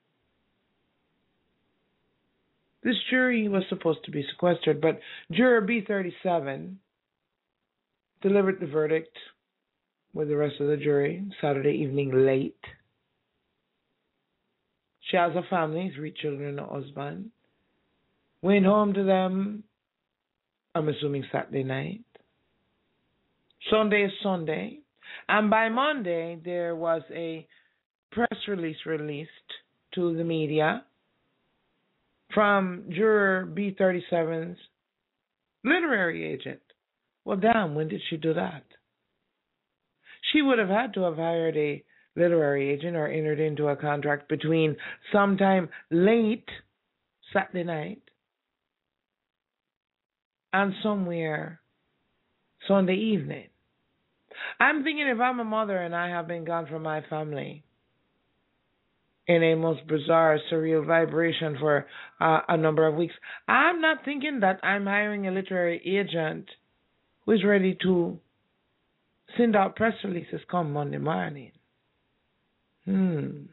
this jury was supposed to be sequestered, but Juror B thirty-seven delivered the verdict with the rest of the jury Saturday evening late. She has a family, three children and a husband. Went home to them, I'm assuming Saturday night. Sunday is Sunday. And by Monday, there was a press release released to the media from Juror B thirty-seven's literary agent. Well, damn, when did she do that? She would have had to have hired a literary agent or entered into a contract between sometime late Saturday night and somewhere Sunday evening. I'm thinking, if I'm a mother and I have been gone from my family in a most bizarre, surreal vibration for uh, a number of weeks, I'm not thinking that I'm hiring a literary agent who is ready to send out press releases come Monday morning. Hmm.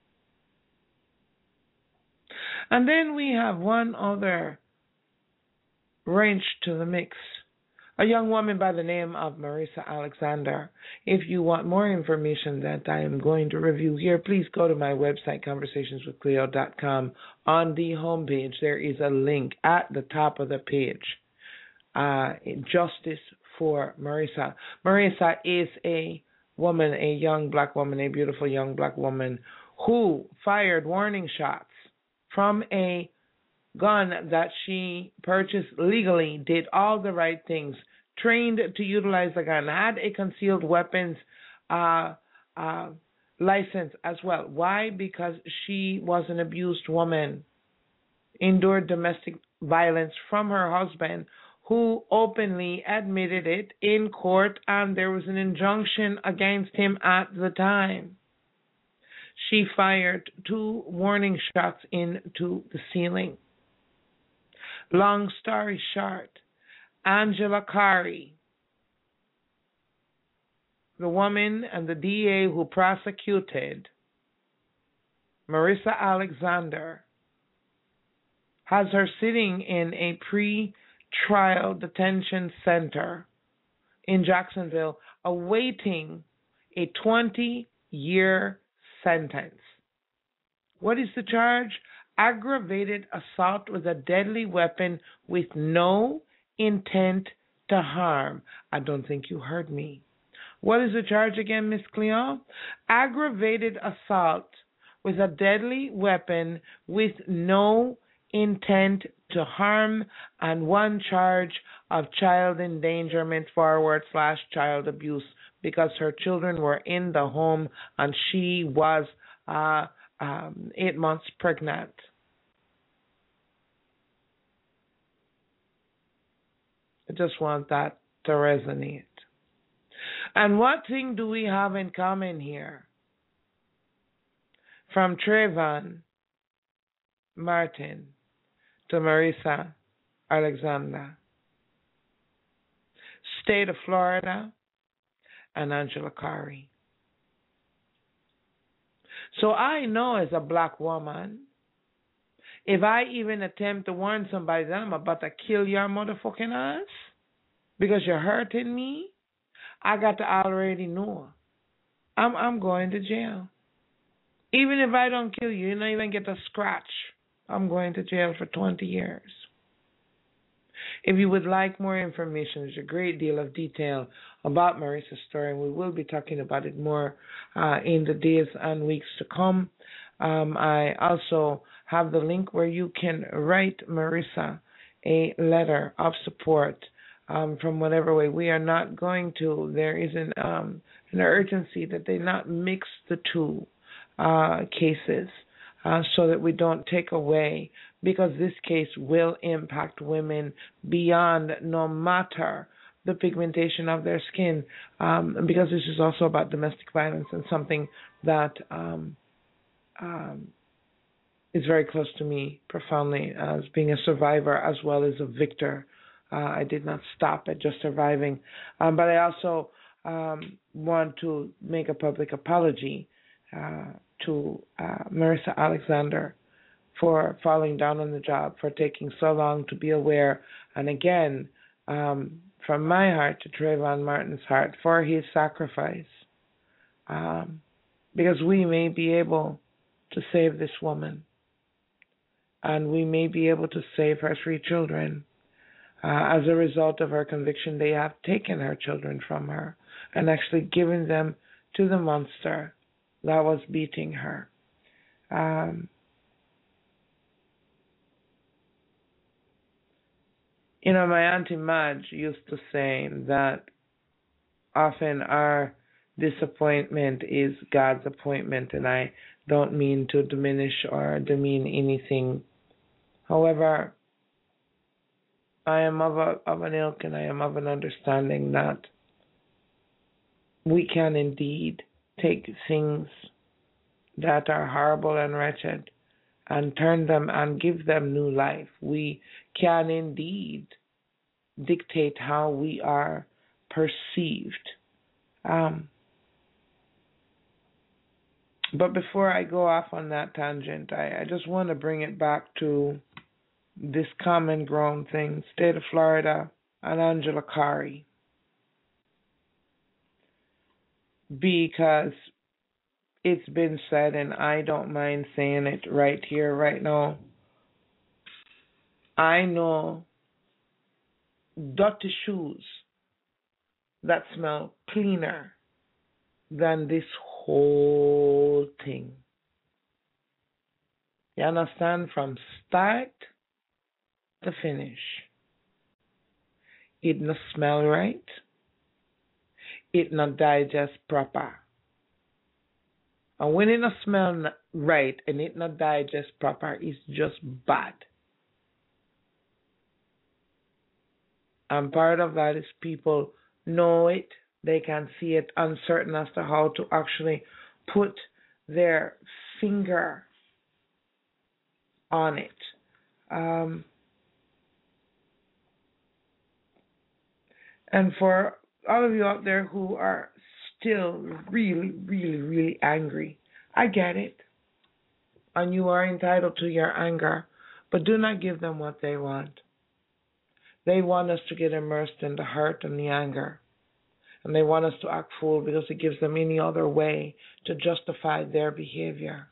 And then we have one other wrench to the mix. A young woman by the name of Marissa Alexander. If you want more information that I am going to review here, please go to my website, conversation with cleo dot com. On the homepage, there is a link at the top of the page. Uh, Justice for Marissa. Marissa is a woman, a young black woman, a beautiful young black woman who fired warning shots from a gun that she purchased legally, did all the right things, trained to utilize the gun, had a concealed weapons uh, uh, license as well. Why? Because she was an abused woman, endured domestic violence from her husband, who openly admitted it in court, and there was an injunction against him at the time. She fired two warning shots into the ceiling. Long story short, Angela Kari, the woman and the D A who prosecuted Marissa Alexander, has her sitting in a pre-trial detention center in Jacksonville awaiting a twenty-year sentence. What is the charge? Aggravated assault with a deadly weapon with no intent to harm. I don't think you heard me. What is the charge again, Miss Cleo? Aggravated assault with a deadly weapon with no intent to harm, and one charge of child endangerment forward slash child abuse, because her children were in the home and she was uh, um, eight months pregnant. I just want that to resonate. And what thing do we have in common here? From Trayvon Martin to Marissa Alexander, State of Florida, and Angela Kari. So I know, as a black woman, if I even attempt to warn somebody that I'm about to kill your motherfucking ass because you're hurting me, I got to already know I'm I'm going to jail. Even if I don't kill you, you don't even get a scratch. I'm going to jail for twenty years. If you would like more information, there's a great deal of detail about Marissa's story, and we will be talking about it more uh, in the days and weeks to come. Um, I also have the link where you can write Marissa a letter of support um, from whatever way. We are not going to, there is an, um, an urgency that they not mix the two uh, cases uh, so that we don't take away, because this case will impact women beyond, no matter the pigmentation of their skin, um, because this is also about domestic violence and something that um, um, is very close to me profoundly as being a survivor as well as a victor. Uh, I did not stop at just surviving, um, but I also um, want to make a public apology uh, to uh, Marissa Alexander for falling down on the job, for taking so long to be aware, and again, um, from my heart to Trayvon Martin's heart, for his sacrifice, um, because we may be able to save this woman, and we may be able to save her three children. Uh, as a result of her conviction, they have taken her children from her and actually given them to the monster that was beating her. Um, you know, my Auntie Madge used to say that often our disappointment is God's appointment, and I don't mean to diminish or demean anything. However, I am of, a, of an ilk, and I am of an understanding that we can indeed take things that are horrible and wretched and turn them and give them new life. We can indeed dictate how we are perceived. Um, but before I go off on that tangent, I, I just want to bring it back to this common grown thing, state of Florida and Angela Kari. Because it's been said, and I don't mind saying it right here, right now. I know dirty shoes that smell cleaner than this whole thing. You understand? From start to finish. It not smell right. It not digest proper. And when it not smell right and it not digest proper, it's just bad. And part of that is people know it, they can see it, uncertain as to how to actually put their finger on it. Um, and for all of you out there who are still really, really, really angry, I get it. And you are entitled to your anger, but do not give them what they want. They want us to get immersed in the hurt and the anger. And they want us to act fool because it gives them any other way to justify their behavior.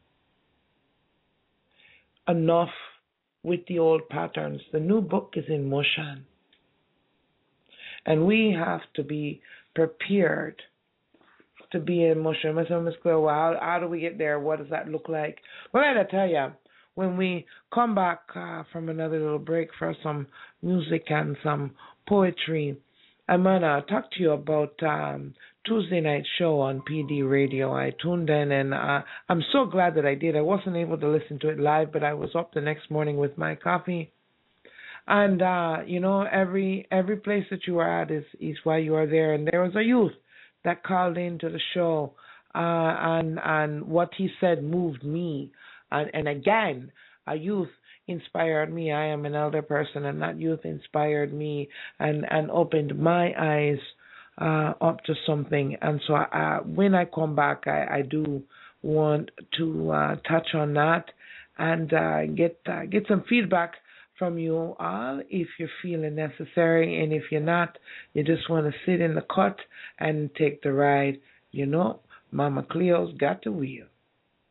Enough with the old patterns. The new book is in motion. And we have to be prepared to be in motion. Miss Claire, well, how, how do we get there? What does that look like? Well, I gotta tell you, when we come back uh, from another little break for some music and some poetry, I'm going to talk to you about um, Tuesday night show on P D Radio. I tuned in, and uh, I'm so glad that I did. I wasn't able to listen to it live, but I was up the next morning with my coffee. And, uh, you know, every every place that you are at is, is why you are there. And there was a youth that called into the show, uh, and, and what he said moved me. And, and again, a youth inspired me. I am an elder person, and that youth inspired me and, and opened my eyes uh, up to something. And so uh, when I come back, I, I do want to uh, touch on that and uh, get uh, get some feedback from you all if you're feeling necessary. And if you're not, you just want to sit in the cut and take the ride. You know, Mama Cleo's got the wheel.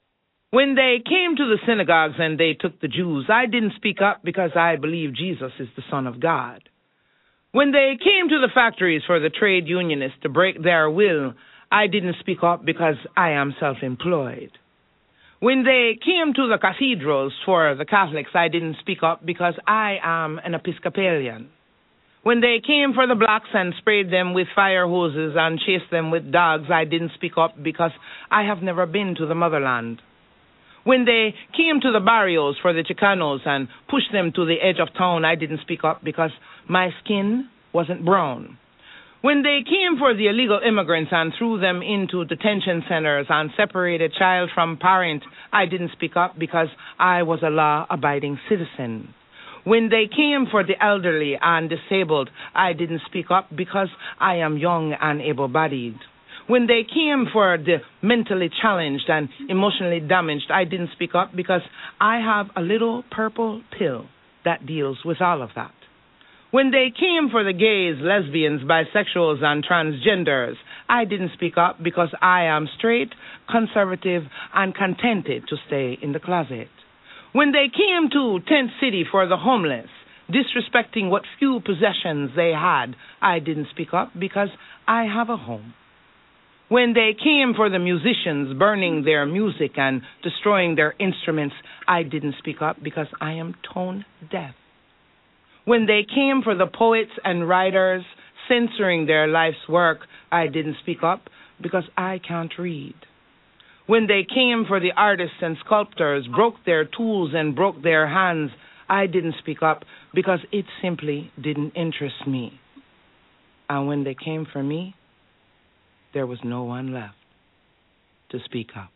When they came to the synagogues and they took the Jews, I didn't speak up because I believe Jesus is the Son of God. When they came to the factories for the trade unionists to break their will, I didn't speak up because I am self-employed. When they came to the cathedrals for the Catholics, I didn't speak up because I am an Episcopalian. When they came for the blacks and sprayed them with fire hoses and chased them with dogs, I didn't speak up because I have never been to the motherland. When they came to the barrios for the Chicanos and pushed them to the edge of town, I didn't speak up because my skin wasn't brown. When they came for the illegal immigrants and threw them into detention centers and separated child from parent, I didn't speak up because I was a law-abiding citizen. When they came for the elderly and disabled, I didn't speak up because I am young and able-bodied. When they came for the mentally challenged and emotionally damaged, I didn't speak up because I have a little purple pill that deals with all of that. When they came for the gays, lesbians, bisexuals, and transgenders, I didn't speak up because I am straight, conservative, and contented to stay in the closet. When they came to Tent City for the homeless, disrespecting what few possessions they had, I didn't speak up because I have a home. When they came for the musicians burning their music and destroying their instruments, I didn't speak up because I am tone deaf. When they came for the poets and writers censoring their life's work, I didn't speak up because I can't read. When they came for the artists and sculptors, broke their tools and broke their hands, I didn't speak up because it simply didn't interest me. And when they came for me, there was no one left to speak up.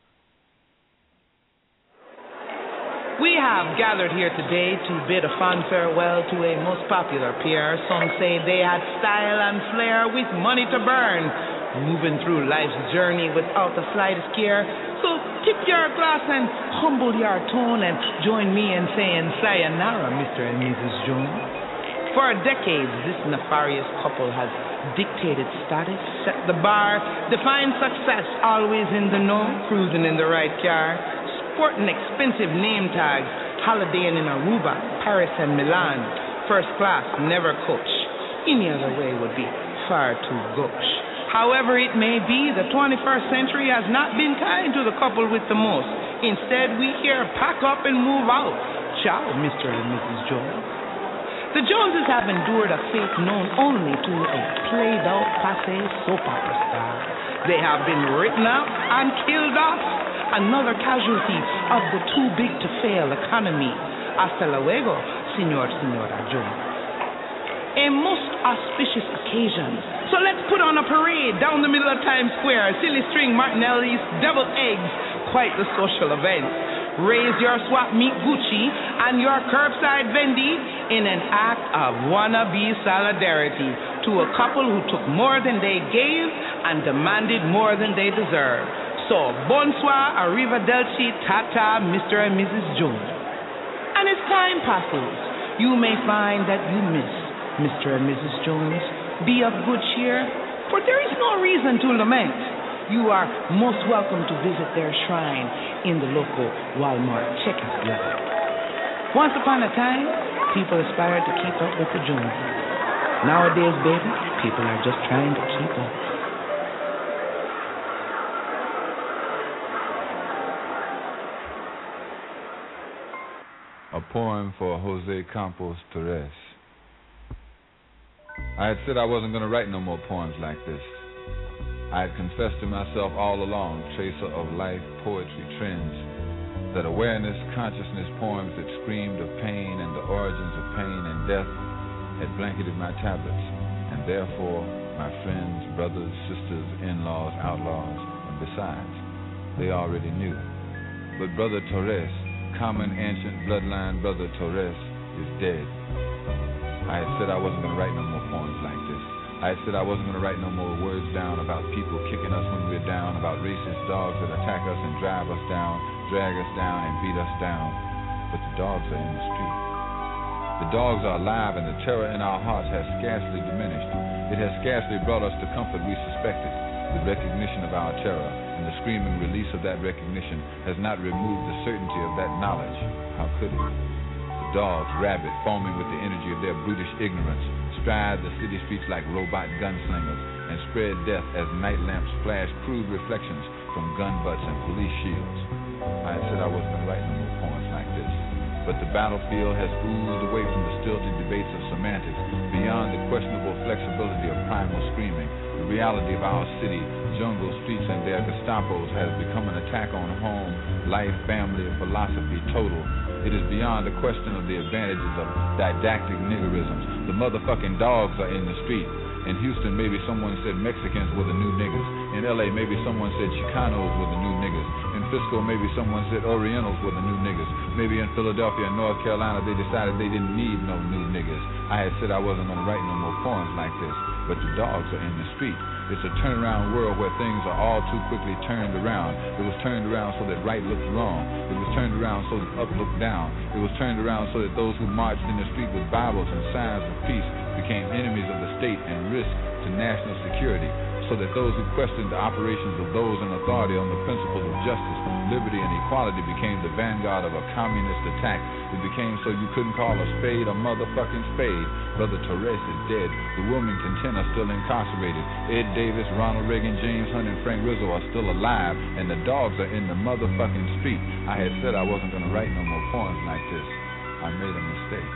We have gathered here today to bid a fond farewell to a most popular peer. Some say they had style and flair with money to burn, moving through life's journey without the slightest care. So tip your glass and humble your tone and join me in saying sayonara, Mister and Missus Jones. For decades, this nefarious couple has dictated status, set the bar, defined success, always in the know, cruising in the right car, sporting expensive name tags, holidaying in Aruba, Paris, and Milan, first class, never coach. Any other way would be far too gauche. However it may be, the twenty-first century has not been kind to the couple with the most. Instead, we hear pack up and move out. Ciao, Mister and Missus Jones. The Joneses have endured a fate known only to a played-out, passé soap opera star. They have been written up and killed off, another casualty of the too-big-to-fail economy. Hasta luego, Senor, Senora Jones. A most auspicious occasion. So let's put on a parade down the middle of Times Square. Silly string Martinelli's, deviled eggs, quite the social event. Raise your swap meet Gucci and your curbside Vendi in an act of wannabe solidarity to a couple who took more than they gave and demanded more than they deserved. So, bonsoir, arrivederci, tata, Mister and Missus Jones. And as time passes, you may find that you miss Mister and Missus Jones. Be of good cheer, for there is no reason to lament. You are most welcome to visit their shrine in the local Walmart checkout line. Once upon a time, people aspired to keep up with the Joneses. Nowadays, baby, people are just trying to keep up. A poem for Jose Campos Torres. I had said I wasn't going to write no more poems like this. I had confessed to myself all along, tracer of life, poetry, trends, that awareness, consciousness poems that screamed of pain and the origins of pain and death had blanketed my tablets, and therefore my friends, brothers, sisters, in-laws, outlaws, and besides, they already knew. But Brother Torres, common ancient bloodline Brother Torres, is dead. I had said I wasn't going to write no more poems like this. I said I wasn't going to write no more words down about people kicking us when we're down, about racist dogs that attack us and drive us down, drag us down and beat us down. But the dogs are in the street. The dogs are alive, and the terror in our hearts has scarcely diminished. It has scarcely brought us the comfort we suspected. The recognition of our terror and the screaming release of that recognition has not removed the certainty of that knowledge. How could it? The dogs, rabid, foaming with the energy of their brutish ignorance, stride the city streets like robot gunslingers and spread death as night lamps flash crude reflections from gun butts and police shields. I had said I wasn't going to write no more poems like this, but the battlefield has oozed away from the stilted debates of semantics, beyond the questionable flexibility of primal screaming. The reality of our city, jungle streets, and their Gestapos has become an attack on home, life, family, and philosophy total. It is beyond the question of the advantages of didactic niggerisms. The motherfucking dogs are in the street. In Houston, maybe someone said Mexicans were the new niggas. In L A, maybe someone said Chicanos were the new niggas. In Frisco, maybe someone said Orientals were the new niggas. Maybe in Philadelphia and North Carolina, they decided they didn't need no new niggas. I had said I wasn't going to write no more poems like this, but the dogs are in the street. It's a turnaround world where things are all too quickly turned around. It was turned around so that right looked wrong. It was turned around so that up looked down. It was turned around so that those who marched in the street with Bibles and signs of peace became enemies of the state and risk to national security, so that those who questioned the operations of those in authority on the principles of justice, liberty, and equality became the vanguard of a communist attack. It became so you couldn't call a spade a motherfucking spade. Brother Torres is dead. The Wilmington ten are still incarcerated. Ed Davis, Ronald Reagan, James Hunt, and Frank Rizzo are still alive, and the dogs are in the motherfucking street. I had said I wasn't going to write no more poems like this. I made a mistake.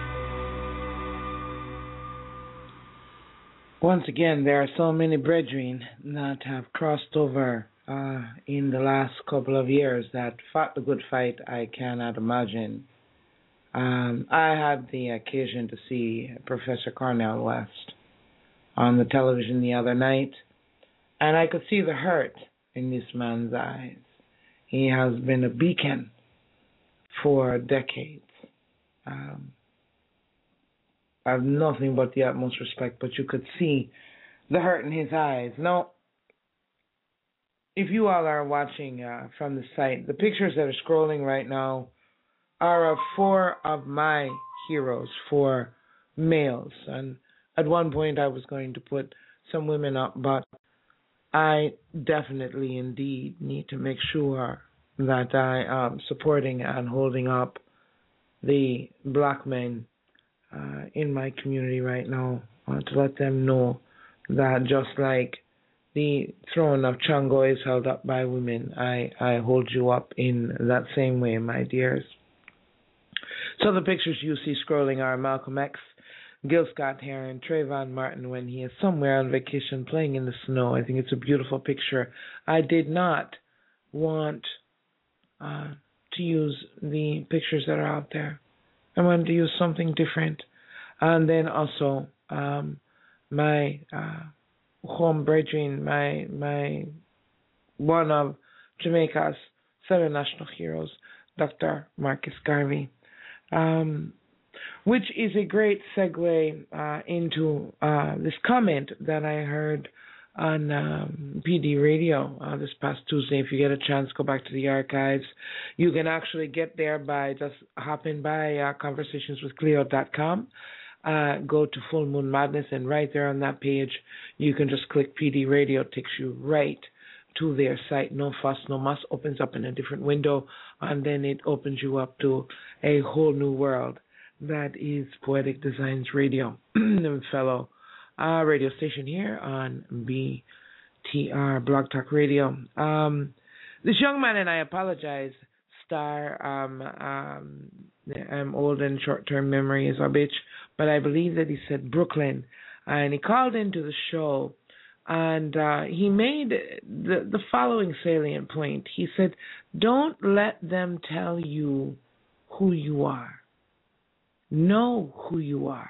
Once again, there are so many brethren that have crossed over uh, in the last couple of years that fought the good fight I cannot imagine. Um, I had the occasion to see Professor Cornel West on the television the other night, and I could see the hurt in this man's eyes. He has been a beacon for decades. Um, I have nothing but the utmost respect, but you could see the hurt in his eyes. Now, if you all are watching uh, from the site, the pictures that are scrolling right now are of four of my heroes, four males. And at one point I was going to put some women up, but I definitely indeed need to make sure that I am supporting and holding up the black men Uh, in my community right now, uh, to let them know that just like the throne of Chango is held up by women, I, I hold you up in that same way, my dears. So the pictures you see scrolling are Malcolm X, Gil Scott-Heron, Trayvon Martin when he is somewhere on vacation playing in the snow. I think it's a beautiful picture. I did not want uh, to use the pictures that are out there. I wanted to use something different. And then also um, my uh, home brethren, my my one of Jamaica's seven national heroes, Doctor Marcus Garvey, um, which is a great segue uh, into uh, this comment that I heard on um, P D Radio uh, this past Tuesday. If you get a chance, go back to the archives. You can actually get there by just hopping by uh, conversationswithcleo dot cleo dot com. Uh, go to Full Moon Madness, and right there on that page, you can just click P D Radio. It takes you right to their site. No fuss, no muss. Opens up in a different window, and then it opens you up to a whole new world. That is Poetic Designs Radio, fellow Uh, radio station here on B T R Blog Talk Radio. Um, this young man, and I apologize, Star, um, um, I'm old and short-term memory is a bitch, but I believe that he said Brooklyn, and he called into the show, and uh, he made the, the following salient point. He said, don't let them tell you who you are. Know who you are.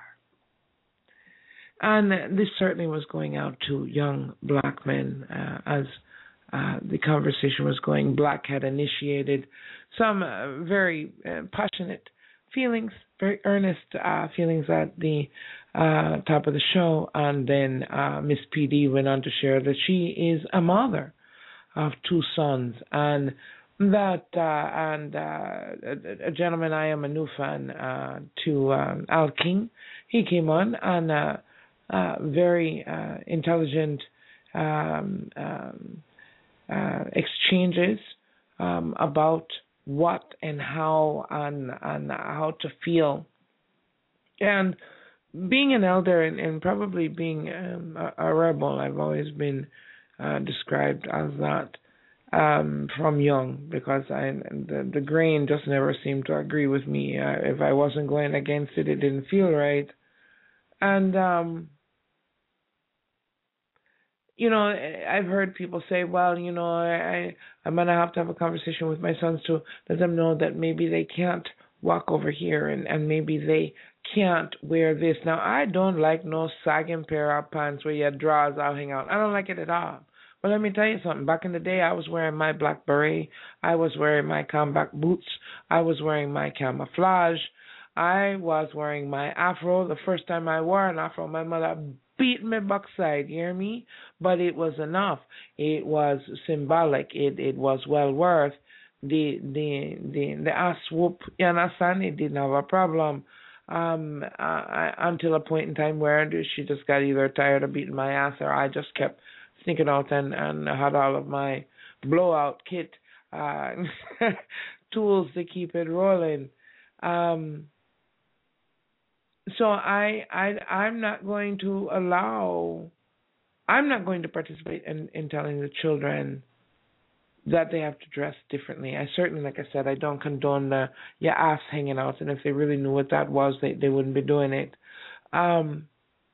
And this certainly was going out to young black men uh, as uh, the conversation was going. Black had initiated some uh, very uh, passionate feelings, very earnest uh, feelings at the uh, top of the show. And then uh, Miss P D went on to share that she is a mother of two sons. And that, uh, and uh, a, a gentleman I am a new fan uh, to um, Al King, he came on and uh, Uh, very uh, intelligent um, um, uh, exchanges um, about what and how and, and how to feel. And being an elder and, and probably being um, a, a rebel, I've always been uh, described as that um, from young, because I the, the grain just never seemed to agree with me. Uh, if I wasn't going against it, it didn't feel right. And um, you know, I've heard people say, well, you know, I, I'm going to have to have a conversation with my sons to let them know that maybe they can't walk over here and, and maybe they can't wear this. Now, I don't like no sagging pair of pants where your drawers all hang out. I don't like it at all. But let me tell you something. Back in the day, I was wearing my black beret. I was wearing my combat boots. I was wearing my camouflage. I was wearing my afro. The first time I wore an afro, my mother beat me backside, you hear me? But it was enough. It was symbolic. It it was well worth the the the the ass whoop. You understand? It didn't have a problem. Um, I, until a point in time where she just got either tired of beating my ass, or I just kept sneaking out and and had all of my blowout kit uh, tools to keep it rolling. Um, So I, I, I'm not going to allow, I'm not going to participate in, in telling the children that they have to dress differently. I certainly, like I said, I don't condone the, your ass hanging out, and if they really knew what that was, they, they wouldn't be doing it. Um,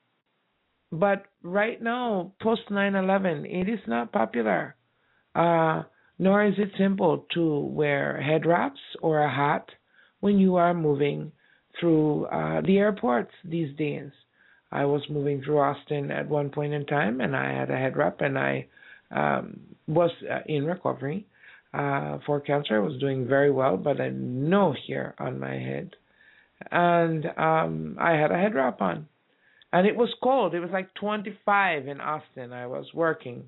but right now, post nine eleven, it is not popular, uh, nor is it simple to wear head wraps or a hat when you are moving through uh, the airports these days. I was moving through Austin at one point in time, and I had a head wrap, and I um, was uh, in recovery uh, for cancer. I was doing very well, but I had no hair on my head. And um, I had a head wrap on. And it was cold. It was like twenty-five in Austin. I was working.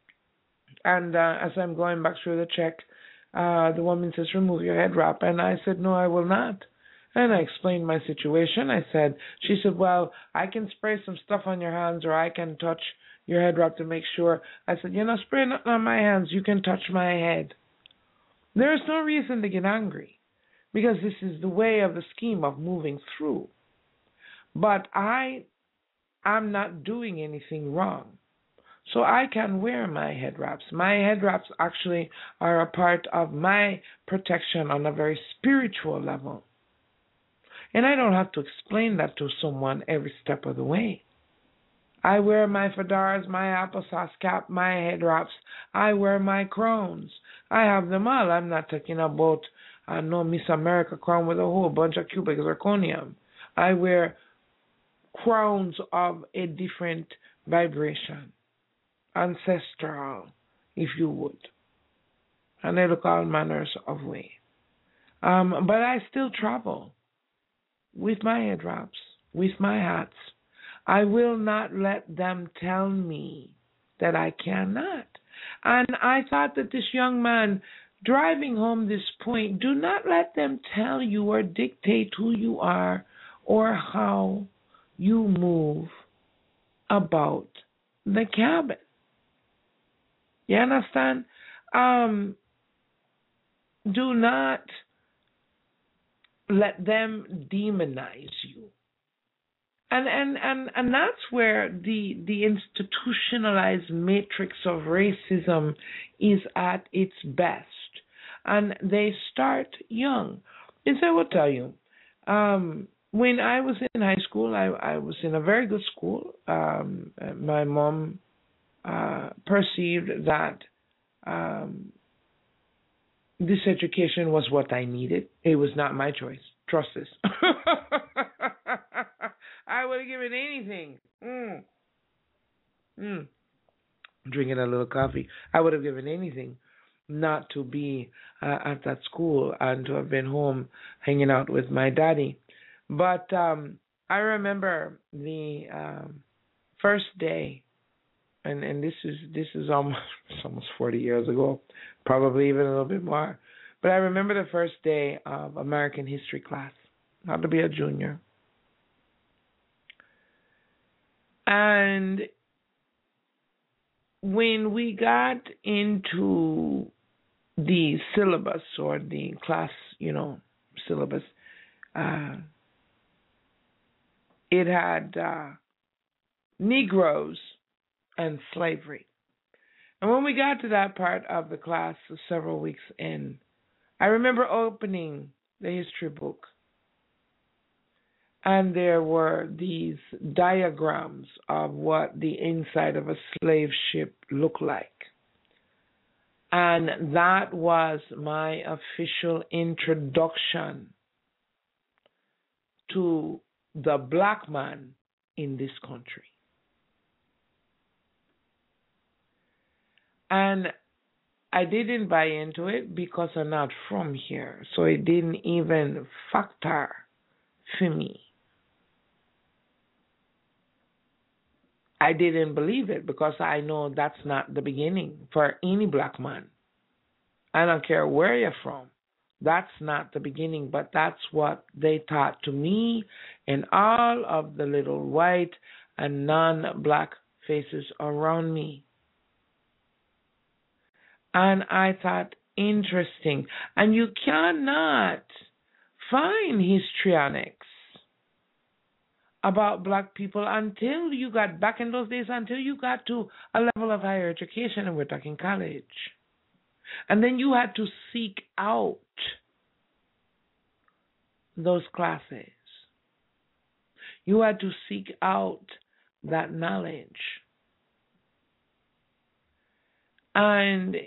And uh, as I'm going back through the check, uh, the woman says, remove your head wrap. And I said, no, I will not. And I explained my situation. I said, she said, well, I can spray some stuff on your hands, or I can touch your head wrap to make sure. I said, you're not spraying nothing on my hands. You can touch my head. There is no reason to get angry, because this is the way of the scheme of moving through. But I am not doing anything wrong. So I can wear my head wraps. My head wraps actually are a part of my protection on a very spiritual level. And I don't have to explain that to someone every step of the way. I wear my fedoras, my applesauce cap, my head wraps. I wear my crowns. I have them all. I'm not talking about uh, no Miss America crown with a whole bunch of cubic zirconium. I wear crowns of a different vibration, ancestral, if you would. And they look all manners of way. Um, but I still travel with my head wraps, with my hats. I will not let them tell me that I cannot. And I thought that this young man driving home this point, do not let them tell you or dictate who you are or how you move about the cabin. You understand? Um, do not let them demonize you. And and, and, and that's where the the institutionalized matrix of racism is at its best. And they start young. And so I will tell you, um, when I was in high school, I, I was in a very good school. Um, my mom uh, perceived that um, this education was what I needed. It was not my choice. Trust this. I would have given anything. Mm. Mm. Drinking a little coffee. I would have given anything not to be uh, at that school and to have been home hanging out with my daddy. But um, I remember the um, first day, and, and this is this is almost almost forty years ago, probably even a little bit more. But I remember the first day of American history class. I had to be a junior. And when we got into the syllabus or the class, you know, syllabus, uh, it had uh, Negroes and slavery. And when we got to that part of the class several weeks in, I remember opening the history book, and there were these diagrams of what the inside of a slave ship looked like. And that was my official introduction to the black man in this country. And I didn't buy into it because I'm not from here, so it didn't even factor for me. I didn't believe it because I know that's not the beginning for any black man. I don't care where you're from. That's not the beginning, but that's what they taught to me and all of the little white and non-black faces around me. And I thought, interesting. And you cannot find histrionics about black people until you got, back in those days, until you got to a level of higher education, and we're talking college. And then you had to seek out those classes. You had to seek out that knowledge. And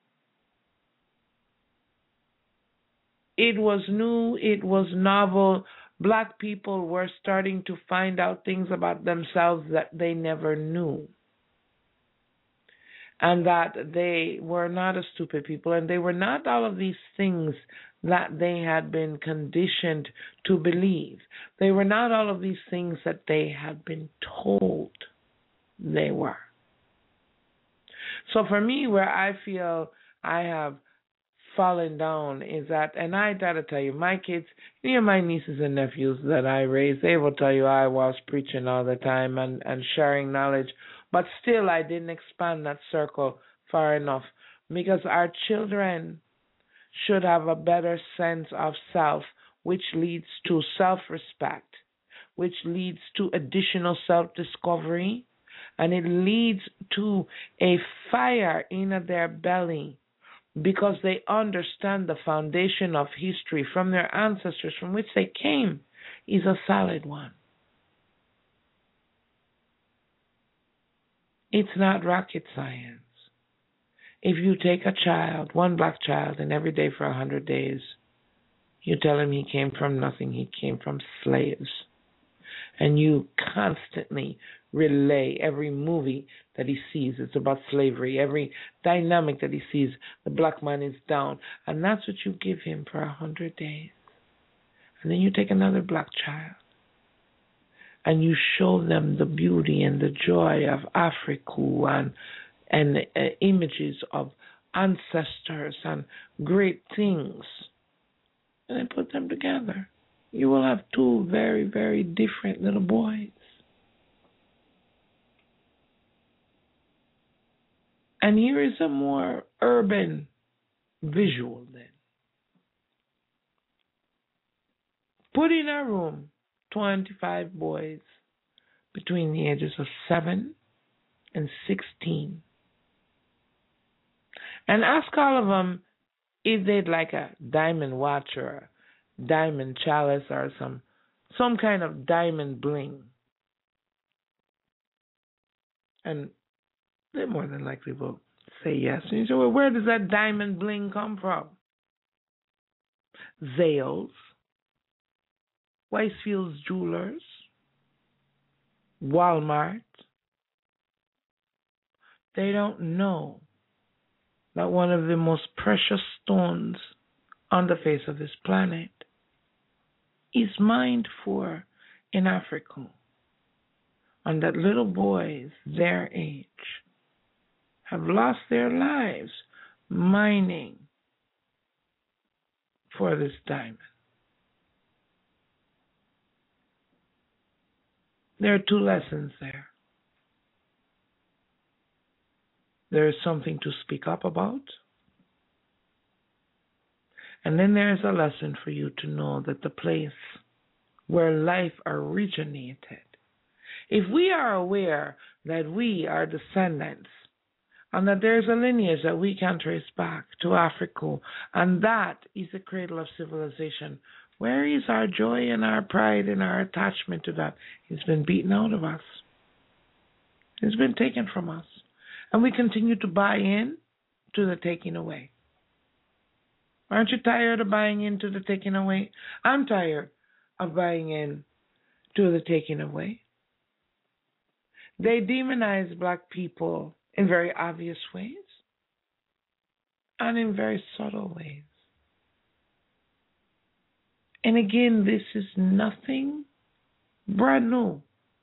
it was new, it was novel. Black people were starting to find out things about themselves that they never knew. And that they were not a stupid people, and they were not all of these things that they had been conditioned to believe. They were not all of these things that they had been told they were. So for me, where I feel I have fallen down is that, and I gotta tell you, my kids, you know, my nieces and nephews that I raised, they will tell you I was preaching all the time and, and sharing knowledge, but still I didn't expand that circle far enough, because our children should have a better sense of self, which leads to self-respect, which leads to additional self-discovery, and it leads to a fire in their belly, because they understand the foundation of history from their ancestors from which they came is a solid one. It's not rocket science. If you take a child, one black child, and every day for a hundred days, you tell him he came from nothing, he came from slaves, and you constantly relay every movie that he sees, it's about slavery, every dynamic that he sees, the black man is down, and that's what you give him for a hundred days. And then you take another black child, and you show them the beauty and the joy of Africa and, and uh, images of ancestors and great things, and then put them together. You will have two very, very different little boys. And here is a more urban visual then. Put in a room twenty-five boys between the ages of seven and sixteen. And ask all of them if they'd like a diamond watch or a diamond chalice or some some kind of diamond bling. And they more than likely will say yes. And you say, well, where does that diamond bling come from? Zales, Weisfield's Jewelers, Walmart. They don't know that one of the most precious stones on the face of this planet is mined for in Africa. And that little boys their age have lost their lives mining for this diamond. There are two lessons there. there is something to speak up about. And then there is a lesson for you to know that the place where life originated, if we are aware that we are descendants and that there is a lineage that we can trace back to Africa, and that is the cradle of civilization, where is our joy and our pride and our attachment to that? It's been beaten out of us. It's been taken from us. And we continue to buy in to the taking away. Aren't you tired of buying into the taking away? I'm tired of buying in to the taking away. They demonize black people in very obvious ways and in very subtle ways. And again, this is nothing brand new.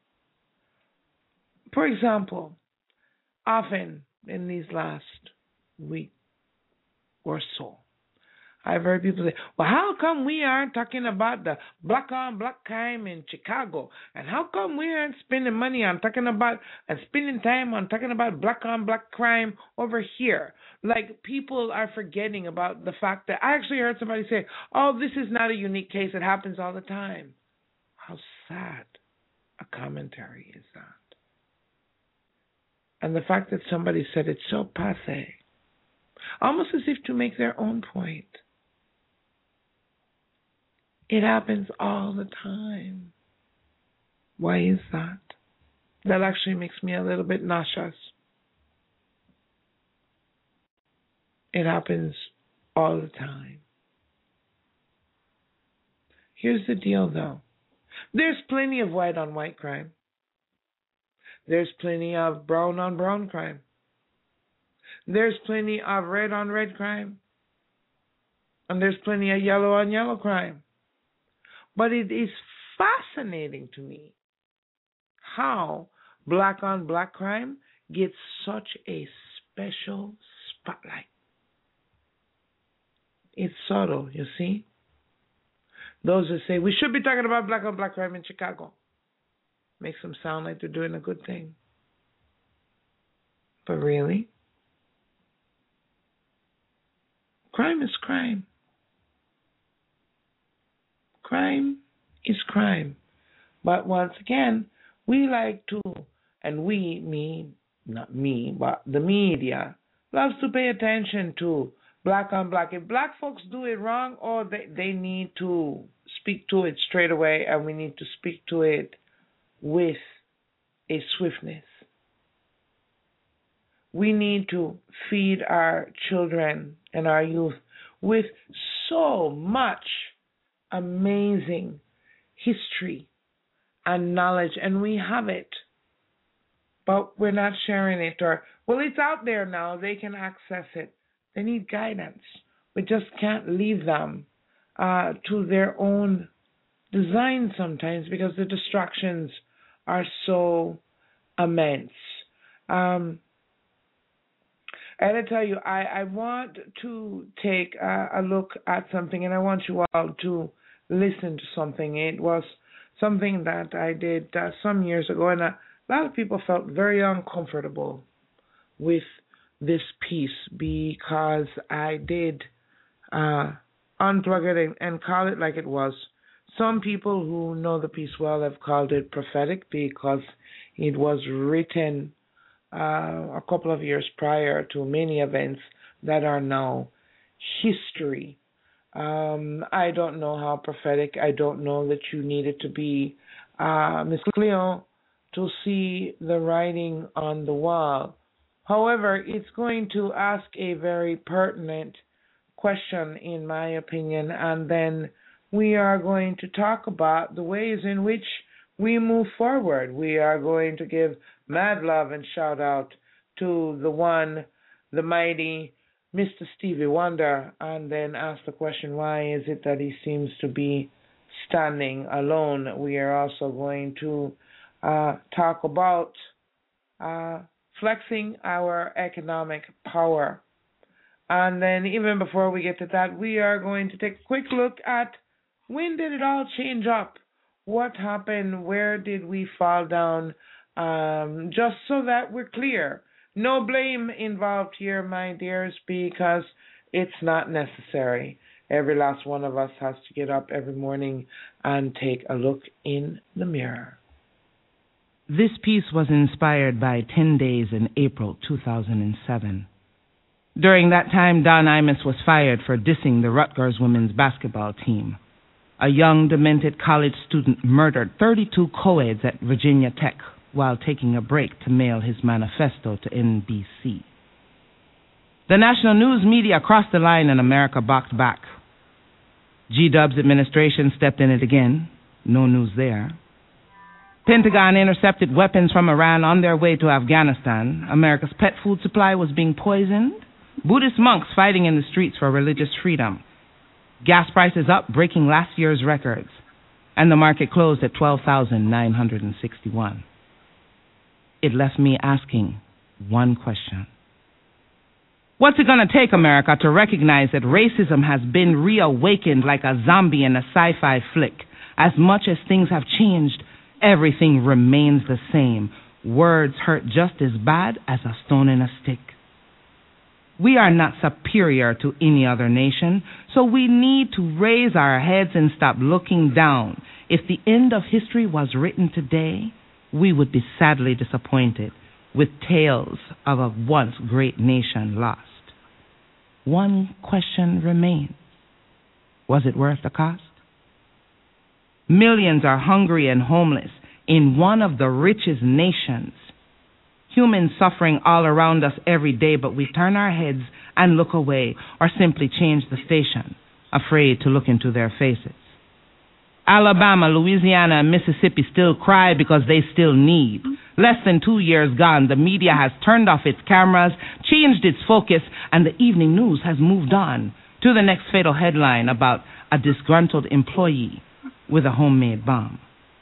For example, often in these last week or so, I've heard people say, well, how come we aren't talking about the black on black crime in Chicago? And how come we aren't spending money on talking about and spending time on talking about black on black crime over here? Like, people are forgetting about the fact that I actually heard somebody say, oh, this is not a unique case. It happens all the time. How sad a commentary is that? And the fact that somebody said it's so passe, almost as if to make their own point. It happens all the time. Why is that? That actually makes me a little bit nauseous. It happens all the time. Here's the deal, though. There's plenty of white on white crime. There's plenty of brown on brown crime. There's plenty of red on red crime. And there's plenty of yellow on yellow crime. But it is fascinating to me how black on black crime gets such a special spotlight. It's subtle, you see. Those that say we should be talking about black on black crime in Chicago makes them sound like they're doing a good thing. But really, crime is crime. Crime is crime. But once again, we like to, and we, me, not me, but the media, loves to pay attention to black on black. If black folks do it wrong, or they, they need to speak to it straight away, and we need to speak to it with a swiftness. We need to feed our children and our youth with so much amazing history and knowledge, and we have it, but we're not sharing it. Or, well, it's out there now, they can access it. They need guidance. We just can't leave them uh, to their own design sometimes, because the distractions are so immense. Um, I gotta tell you, I, I want to take a, a look at something, and I want you all to listen to something. It was something that I did uh, some years ago, and a lot of people felt very uncomfortable with this piece because I did uh, unplug it and, and call it like it was. Some people who know the piece well have called it prophetic because it was written uh, a couple of years prior to many events that are now history. Um, I don't know how prophetic. I don't know that you needed to be uh, Miss Cleo to see the writing on the wall. However, it's going to ask a very pertinent question, in my opinion, and then we are going to talk about the ways in which we move forward. We are going to give mad love and shout out to the one, the mighty Mister Stevie Wonder, and then ask the question, why is it that he seems to be standing alone? We are also going to uh, talk about uh, flexing our economic power. And then even before we get to that, we are going to take a quick look at when did it all change up? What happened? Where did we fall down? Um, just so that we're clear No blame involved here, my dears, because it's not necessary. Every last one of us has to get up every morning and take a look in the mirror. This piece was inspired by ten days in April two thousand seven. During that time, Don Imus was fired for dissing the Rutgers women's basketball team. A young, demented college student murdered thirty-two co-eds at Virginia Tech while taking a break to mail his manifesto to N B C. The national news media crossed the line and America balked back. G-Dub's administration stepped in it again. No news there. Pentagon intercepted weapons from Iran on their way to Afghanistan. America's pet food supply was being poisoned. Buddhist monks fighting in the streets for religious freedom. Gas prices up, breaking last year's records. And the market closed at twelve thousand nine hundred sixty-one. It left me asking one question. What's it going to take, America, to recognize that racism has been reawakened like a zombie in a sci-fi flick? As much as things have changed, everything remains the same. Words hurt just as bad as a stone in a stick. We are not superior to any other nation, so we need to raise our heads and stop looking down. If the end of history was written today, we would be sadly disappointed with tales of a once great nation lost. One question remains. Was it worth the cost? Millions are hungry and homeless in one of the richest nations. Humans suffering all around us every day, but we turn our heads and look away or simply change the station, afraid to look into their faces. Alabama, Louisiana, and Mississippi still cry because they still need. Less than two years gone, the media has turned off its cameras, changed its focus, and the evening news has moved on to the next fatal headline about a disgruntled employee with a homemade bomb.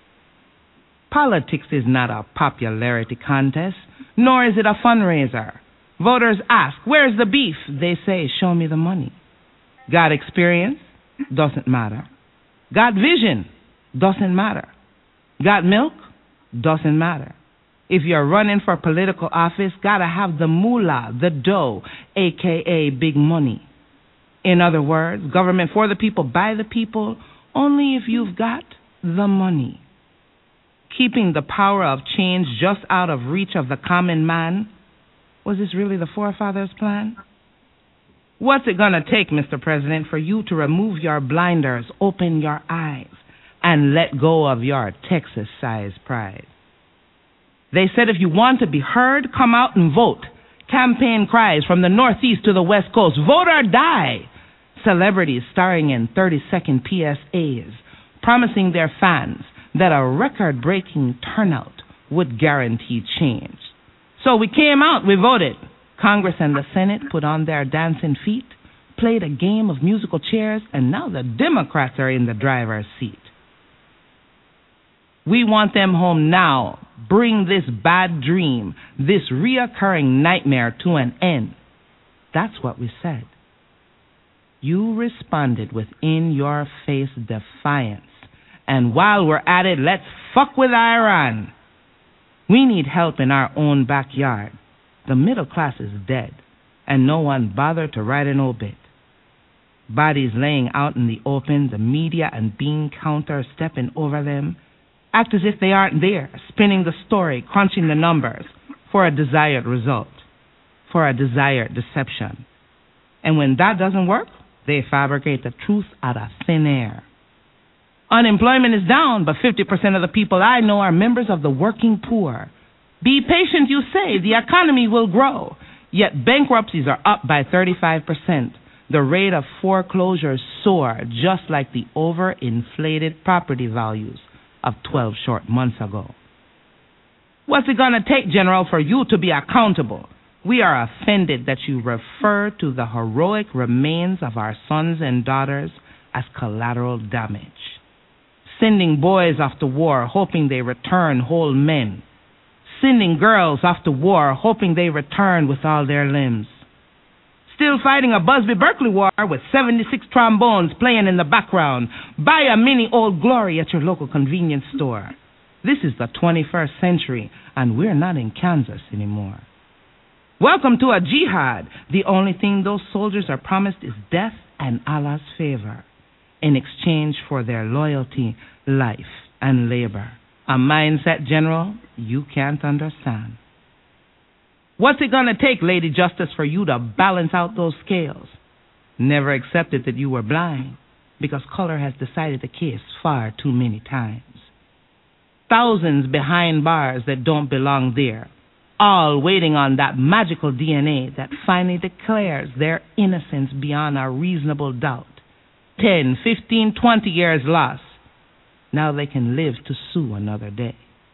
Politics is not a popularity contest, nor is it a fundraiser. Voters ask, where's the beef? They say, show me the money. Got experience? Doesn't matter. Got vision? Doesn't matter. Got milk? Doesn't matter. If you're running for political office, gotta have the moolah, the dough, aka big money. In other words, government for the people, by the people, only if you've got the money. Keeping the power of change just out of reach of the common man, was this really the forefathers' plan? What's it gonna take, Mister President, for you to remove your blinders, open your eyes, and let go of your Texas-sized pride? They said if you want to be heard, come out and vote. Campaign cries from the Northeast to the West Coast, vote or die. Celebrities starring in thirty-second P S As, promising their fans that a record-breaking turnout would guarantee change. So we came out, we voted. Congress and the Senate put on their dancing feet, played a game of musical chairs, and now the Democrats are in the driver's seat. We want them home now. Bring this bad dream, this reoccurring nightmare to an end. That's what we said. You responded with in-your-face defiance. And while we're at it, let's fuck with Iran. We need help in our own backyard. The middle class is dead, and no one bothered to write an obit. Bodies laying out in the open, the media and bean counters stepping over them, act as if they aren't there, spinning the story, crunching the numbers for a desired result, for a desired deception. And when that doesn't work, they fabricate the truth out of thin air. Unemployment is down, but fifty percent of the people I know are members of the working poor. Be patient, you say, the economy will grow. Yet bankruptcies are up by thirty-five percent. The rate of foreclosures soar, just like the overinflated property values of twelve short months ago. What's it gonna take, General, for you to be accountable? We are offended that you refer to the heroic remains of our sons and daughters as collateral damage. Sending boys off to war, hoping they return whole men. Sending girls off to war, hoping they return with all their limbs. Still fighting a Busby-Berkeley war with seventy-six trombones playing in the background. Buy a mini Old Glory at your local convenience store. This is the twenty-first century, and we're not in Kansas anymore. Welcome to a jihad. The only thing those soldiers are promised is death and Allah's favor in exchange for their loyalty, life, and labor. A mindset, General, you can't understand. What's it going to take, Lady Justice, for you to balance out those scales? Never accepted that you were blind, because color has decided the case far too many times. Thousands behind bars that don't belong there, all waiting on that magical D N A that finally declares their innocence beyond a reasonable doubt. Ten, fifteen, twenty years lost. Now they can live to sue another day.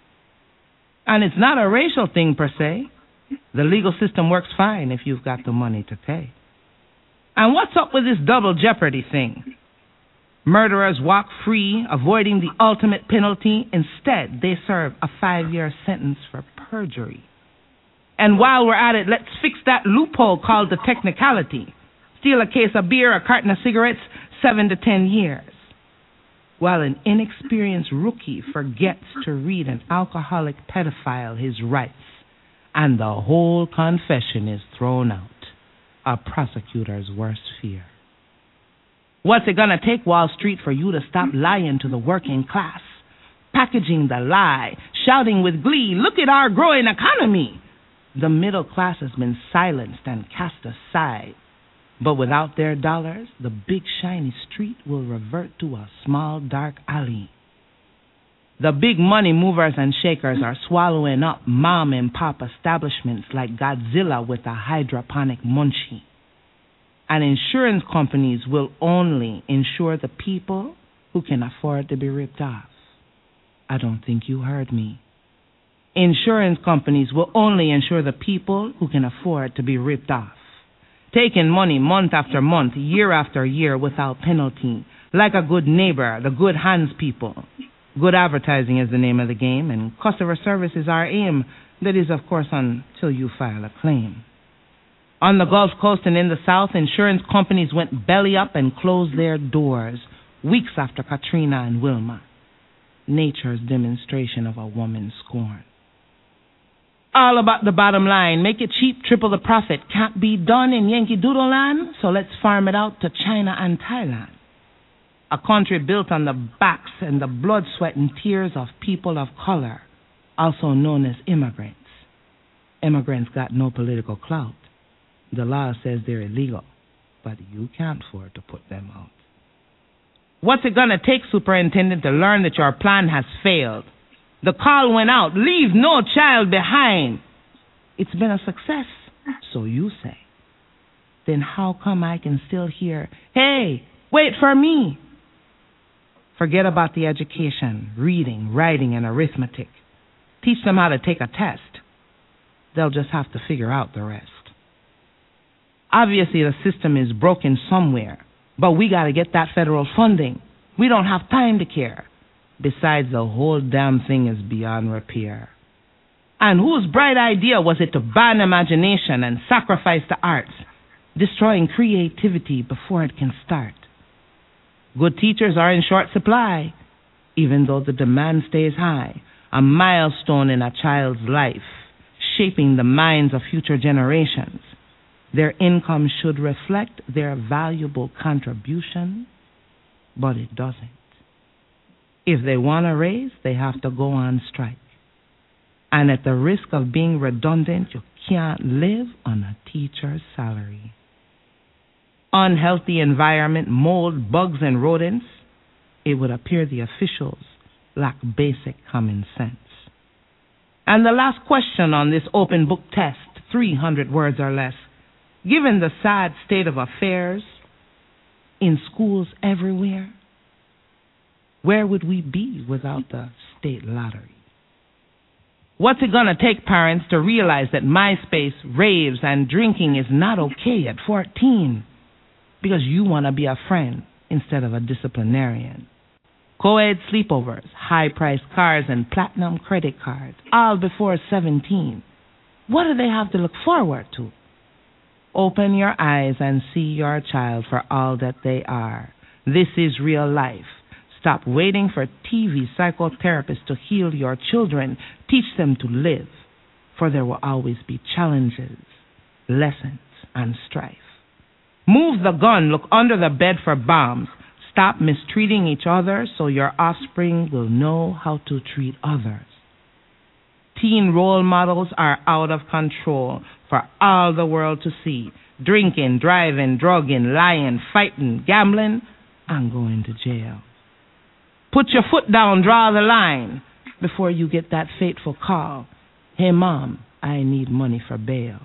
And it's not a racial thing per se. The legal system works fine if you've got the money to pay. And what's up with this double jeopardy thing? Murderers walk free, avoiding the ultimate penalty. Instead, they serve a five-year sentence for perjury. And while we're at it, let's fix that loophole called the technicality. Steal a case of beer, a carton of cigarettes, seven to ten years. While an inexperienced rookie forgets to read an alcoholic pedophile his rights, and the whole confession is thrown out, a prosecutor's worst fear. What's it gonna take, Wall Street, for you to stop lying to the working class? Packaging the lie, shouting with glee, look at our growing economy. The middle class has been silenced and cast aside. But without their dollars, the big shiny street will revert to a small dark alley. The big money movers and shakers are swallowing up mom and pop establishments like Godzilla with a hydroponic munchie. And insurance companies will only insure the people who can afford to be ripped off. I don't think you heard me. Insurance companies will only insure the people who can afford to be ripped off. Taking money month after month, year after year without penalty, like a good neighbor, the good hands people. Good advertising is the name of the game, and customer service is our aim. That is, of course, until you file a claim. On the Gulf Coast and in the South, insurance companies went belly up and closed their doors weeks after Katrina and Wilma. Nature's demonstration of a woman's scorn. All about the bottom line. Make it cheap, triple the profit. Can't be done in Yankee Doodle Land, so let's farm it out to China and Thailand. A country built on the backs and the blood, sweat, and tears of people of color, also known as immigrants. Immigrants got no political clout. The law says they're illegal, but you can't afford to put them out. What's it gonna take, Superintendent, to learn that your plan has failed? The call went out, leave no child behind. It's been a success, so you say. Then how come I can still hear, hey, wait for me? Forget about the education, reading, writing, and arithmetic. Teach them how to take a test. They'll just have to figure out the rest. Obviously, the system is broken somewhere, but we got to get that federal funding. We don't have time to care. Besides, the whole damn thing is beyond repair. And whose bright idea was it to ban imagination and sacrifice the arts, destroying creativity before it can start? Good teachers are in short supply, even though the demand stays high, a milestone in a child's life, shaping the minds of future generations. Their income should reflect their valuable contribution, but it doesn't. If they want a raise, they have to go on strike. And at the risk of being redundant, you can't live on a teacher's salary. Unhealthy environment, mold, bugs, and rodents, it would appear the officials lack basic common sense. And the last question on this open book test, three hundred words or less. Given the sad state of affairs in schools everywhere, where would we be without the state lottery? What's it gonna take, parents, to realize that MySpace, raves, and drinking is not okay at fourteen? Because you want to be a friend instead of a disciplinarian. Co-ed sleepovers, high-priced cars, and platinum credit cards, all before seventeen. What do they have to look forward to? Open your eyes and see your child for all that they are. This is real life. Stop waiting for T V psychotherapists to heal your children. Teach them to live, for there will always be challenges lessons, and strife. Move the gun, look under the bed for bombs. Stop mistreating each other so your offspring will know how to treat others. Teen role models are out of control for all the world to see. Drinking, driving, drugging, lying, fighting, gambling, and going to jail. Put your foot down, draw the line before you get that fateful call. Hey, Mom, I need money for bail.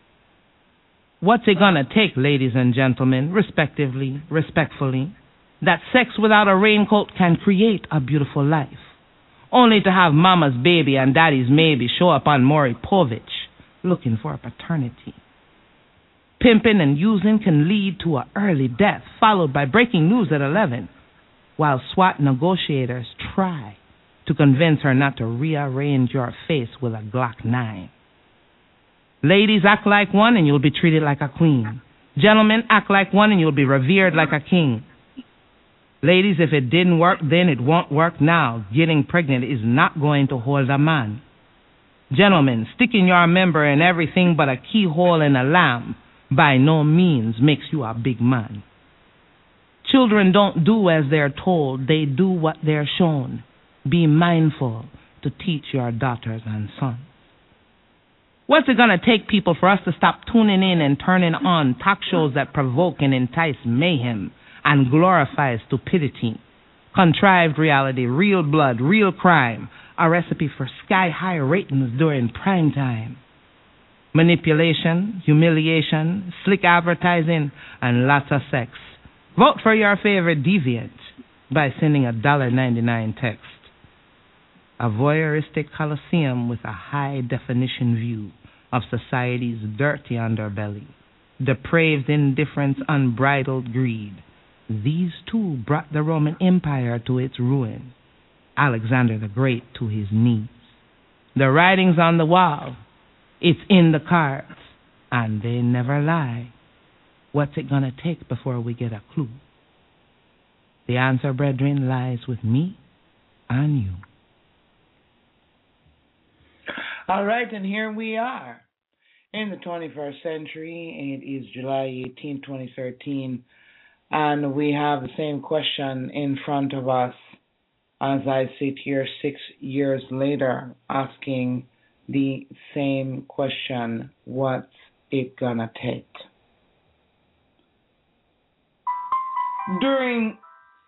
What's it gonna take, ladies and gentlemen, respectively, respectfully, that sex without a raincoat can create a beautiful life, only to have mama's baby and daddy's maybe show up on Maury Povich looking for a paternity? Pimping and using can lead to an early death, followed by breaking news at eleven, while SWAT negotiators try to convince her not to rearrange your face with a Glock nine. Ladies, act like one and you'll be treated like a queen. Gentlemen, act like one and you'll be revered like a king. Ladies, if it didn't work then, it won't work now. Getting pregnant is not going to hold a man. Gentlemen, sticking your member in everything but a keyhole in a lamb by no means makes you a big man. Children don't do as they're told, they do what they're shown. Be mindful to teach your daughters and sons. What's it gonna take, people, for us to stop tuning in and turning on talk shows that provoke and entice mayhem and glorify stupidity? Contrived reality, real blood, real crime, a recipe for sky-high ratings during prime time. Manipulation, humiliation, slick advertising, and lots of sex. Vote for your favorite deviant by sending a one dollar ninety-nine text. A voyeuristic coliseum with a high-definition view of society's dirty underbelly, depraved indifference, unbridled greed. These two brought the Roman Empire to its ruin, Alexander the Great to his knees. The writing's on the wall, it's in the cards, and they never lie. What's it gonna take before we get a clue? The answer, brethren, lies with me and you. All right, and here we are in the twenty-first century. It is July eighteenth, twenty thirteen, and we have the same question in front of us as I sit here six years later asking the same question: what's it gonna take? During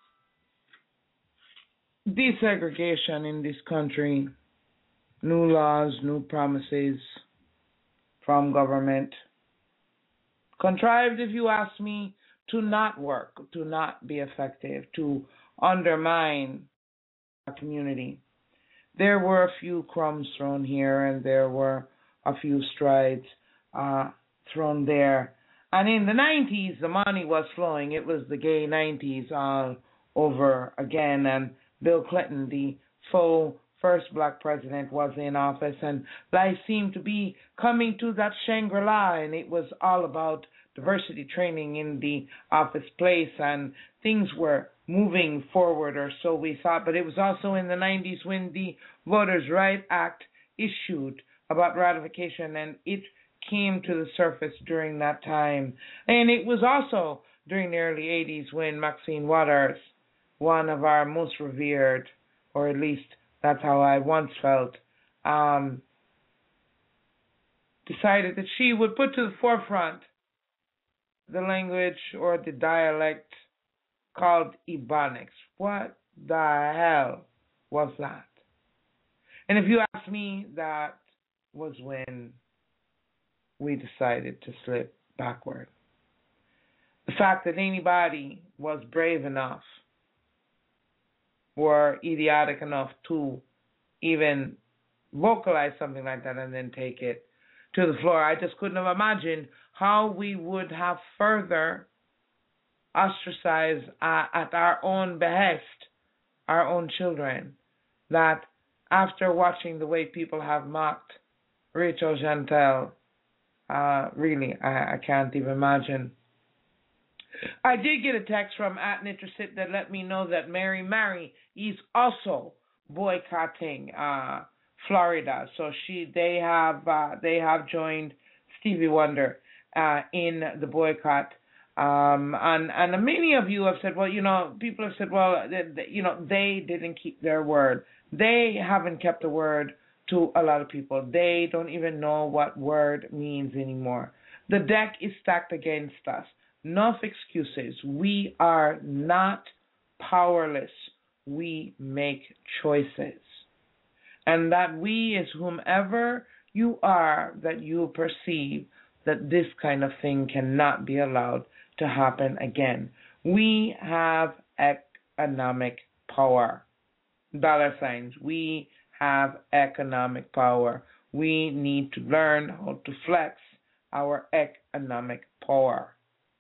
desegregation in this country, new laws, new promises from government, contrived, if you ask me, to not work, to not be effective, to undermine our community. There were a few crumbs thrown here and there were a few strides uh, thrown there. And in the nineties, the money was flowing. It was the gay nineties all over again. And Bill Clinton, the faux first black president, was in office. And life seemed to be coming to that Shangri-La. And it was all about diversity training in the office place. And things were moving forward, or so we thought. But it was also in the nineties when the Voters' Right Act issued about ratification, and it came to the surface during that time. And it was also during the early eighties when Maxine Waters, one of our most revered, or at least that's how I once felt, um, decided that she would put to the forefront the language or the dialect called Ebonics. What the hell was that? And if you ask me, that was when we decided to slip backward. The fact that anybody was brave enough or idiotic enough to even vocalize something like that and then take it to the floor, I just couldn't have imagined how we would have further ostracized uh, at our own behest our own children. That after watching the way people have mocked Rachel Jeantel, Uh, really, I, I can't even imagine. I did get a text from at Nitrosit that let me know that Mary Mary is also boycotting uh, Florida. So she, they have, uh, they have joined Stevie Wonder. uh, in the boycott. Um, and and many of you have said, well, you know, people have said, well, they, they, you know, they didn't keep their word. They haven't kept the word to a lot of people. They don't even know what word means anymore. The deck is stacked against us. Enough excuses. We are not powerless. We make choices. And that we, as whomever you are, that you perceive that this kind of thing cannot be allowed to happen again. We have economic power. Dollar signs. We have economic power. We need to learn how to flex our economic power.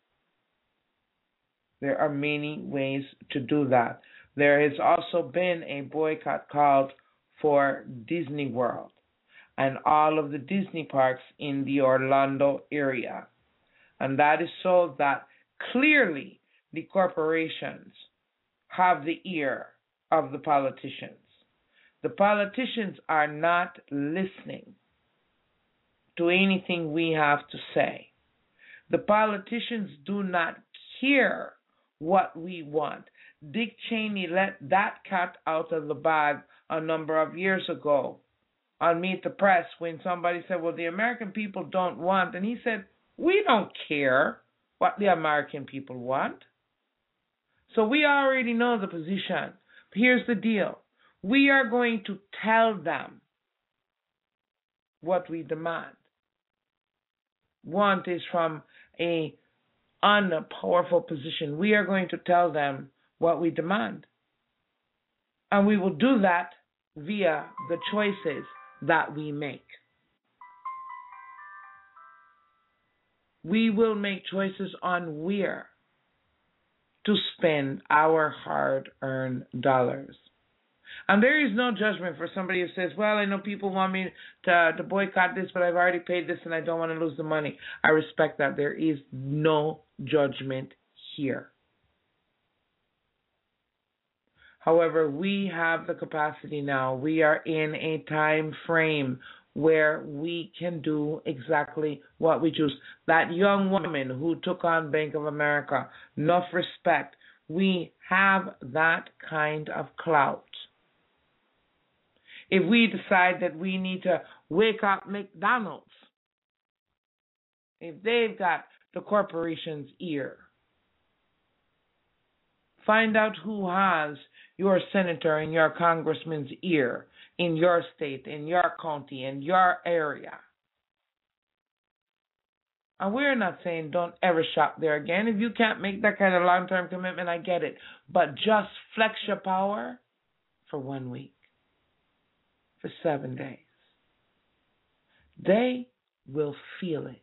There are many ways to do that. There has also been a boycott called for Disney World and all of the Disney parks in the Orlando area. And that is so that clearly the corporations have the ear of the politicians. The politicians are not listening to anything we have to say. The politicians do not care what we want. Dick Cheney let that cat out of the bag a number of years ago on Meet the Press when somebody said, well, the American people don't want, and he said, we don't care what the American people want. So we already know the position. Here's the deal. We are going to tell them what we demand. Want is from a unpowerful position. We are going to tell them what we demand. And we will do that via the choices that we make. We will make choices on where to spend our hard-earned dollars. And there is no judgment for somebody who says, well, I know people want me to, to boycott this, but I've already paid this and I don't want to lose the money. I respect that. There is no judgment here. However, we have the capacity now. We are in a time frame where we can do exactly what we choose. That young woman who took on Bank of America, enough respect. We have that kind of clout. If we decide that we need to wake up McDonald's, if they've got the corporation's ear, find out who has your senator and your congressman's ear in your state, in your county, in your area. And we're not saying don't ever shop there again. If you can't make that kind of long-term commitment, I get it. But just flex your power for one week, for seven days. They will feel it.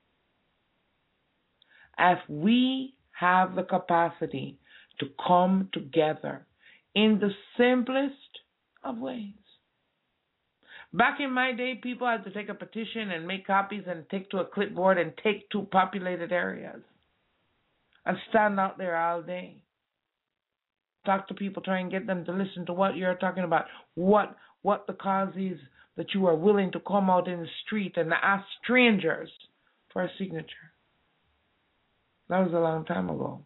If we have the capacity to come together in the simplest of ways. Back in my day, people had to take a petition and make copies and take to a clipboard and take to populated areas and stand out there all day. Talk to people, try and get them to listen to what you're talking about, what what the cause is that you are willing to come out in the street and ask strangers for a signature. That was a long time ago.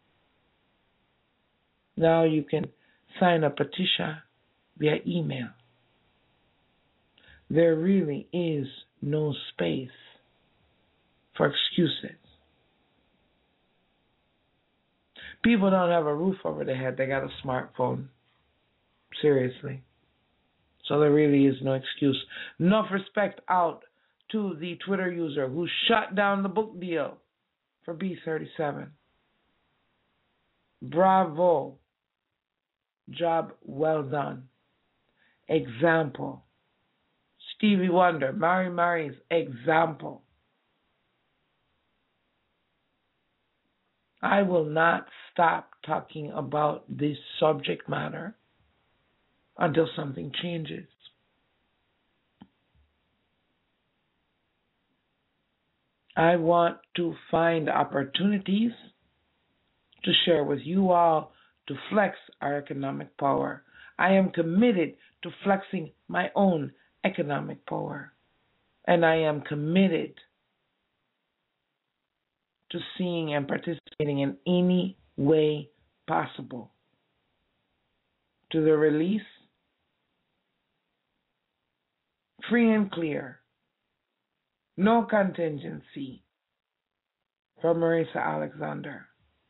Now you can sign a petition via email. There really is no space for excuses. People don't have a roof over their head. They got a smartphone. Seriously. So there really is no excuse. Enough respect out to the Twitter user who shut down the book deal for B thirty-seven. Bravo. Job well done. Example. Stevie Wonder, Mary Mary's example. I will not stop talking about this subject matter until something changes. I want to find opportunities to share with you all to flex our economic power. I am committed to flexing my own economic power. And I am committed to seeing and participating in any way possible to the release, free and clear, no contingency, for Marissa Alexander.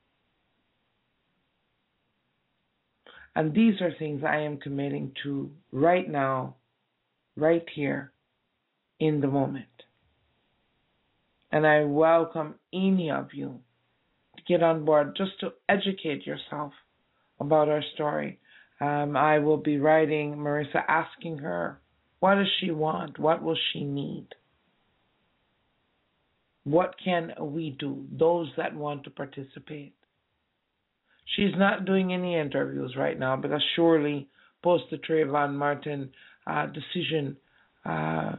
And these are things I am committing to right now, right here, in the moment. And I welcome any of you to get on board just to educate yourself about our story. Um, I will be writing Marissa, asking her, what does she want? What will she need? What can we do, those that want to participate? She's not doing any interviews right now because surely post the Trayvon Martin uh, decision, uh,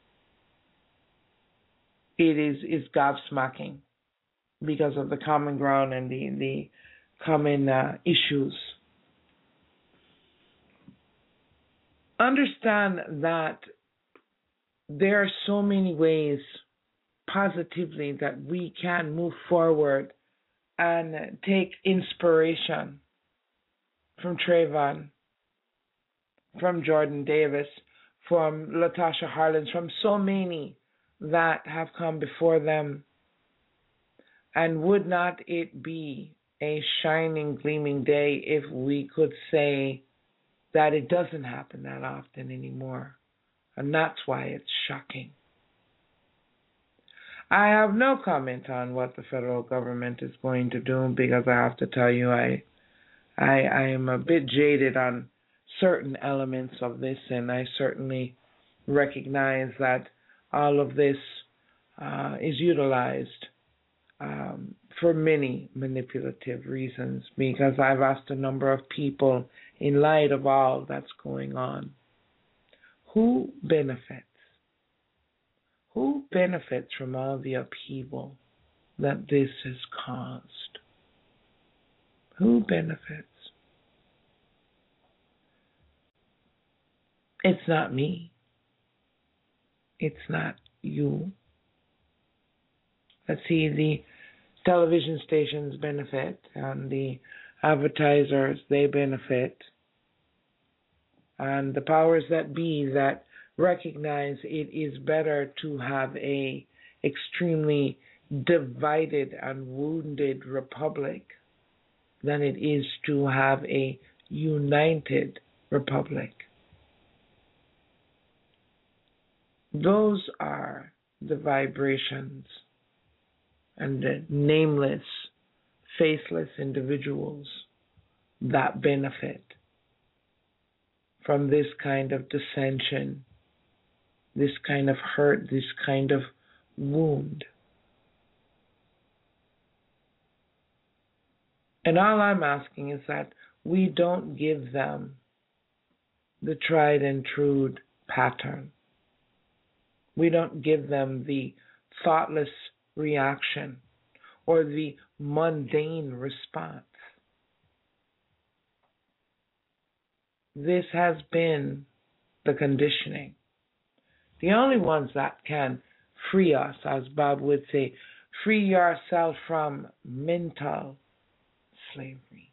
it is, is gobsmacking because of the common ground and the, the common uh, issues. Understand that there are so many ways positively that we can move forward and take inspiration from Trayvon, from Jordan Davis, from Latasha Harlins, from so many that have come before them. And would not it be a shining, gleaming day if we could say that it doesn't happen that often anymore? And that's why it's shocking. I have no comment on what the federal government is going to do because I have to tell you I, I, I am a bit jaded on certain elements of this, and I certainly recognize that all of this uh, is utilized um, for many manipulative reasons, because I've asked a number of people in light of all that's going on, who benefits? Who benefits from all the upheaval that this has caused? Who benefits? It's not me. It's not you. Let's see, the television stations benefit, and the advertisers, they benefit, and the powers that be that recognize it is better to have a extremely divided and wounded republic than it is to have a united republic. Those are the vibrations and the nameless, faceless individuals that benefit from this kind of dissension, this kind of hurt, this kind of wound. And all I'm asking is that we don't give them the tried and true pattern. We don't give them the thoughtless reaction or the mundane response. This has been the conditioning. The only ones that can free us, as Bob would say, free yourself from mental slavery.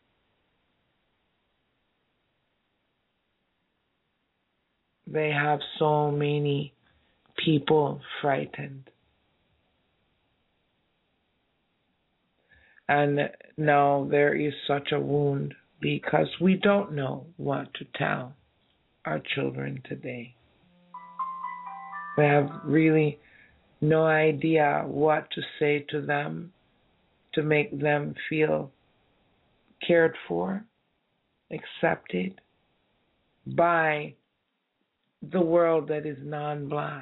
They have so many people frightened. And now there is such a wound because we don't know what to tell our children today. We have really no idea what to say to them to make them feel cared for, accepted by the world that is non-black.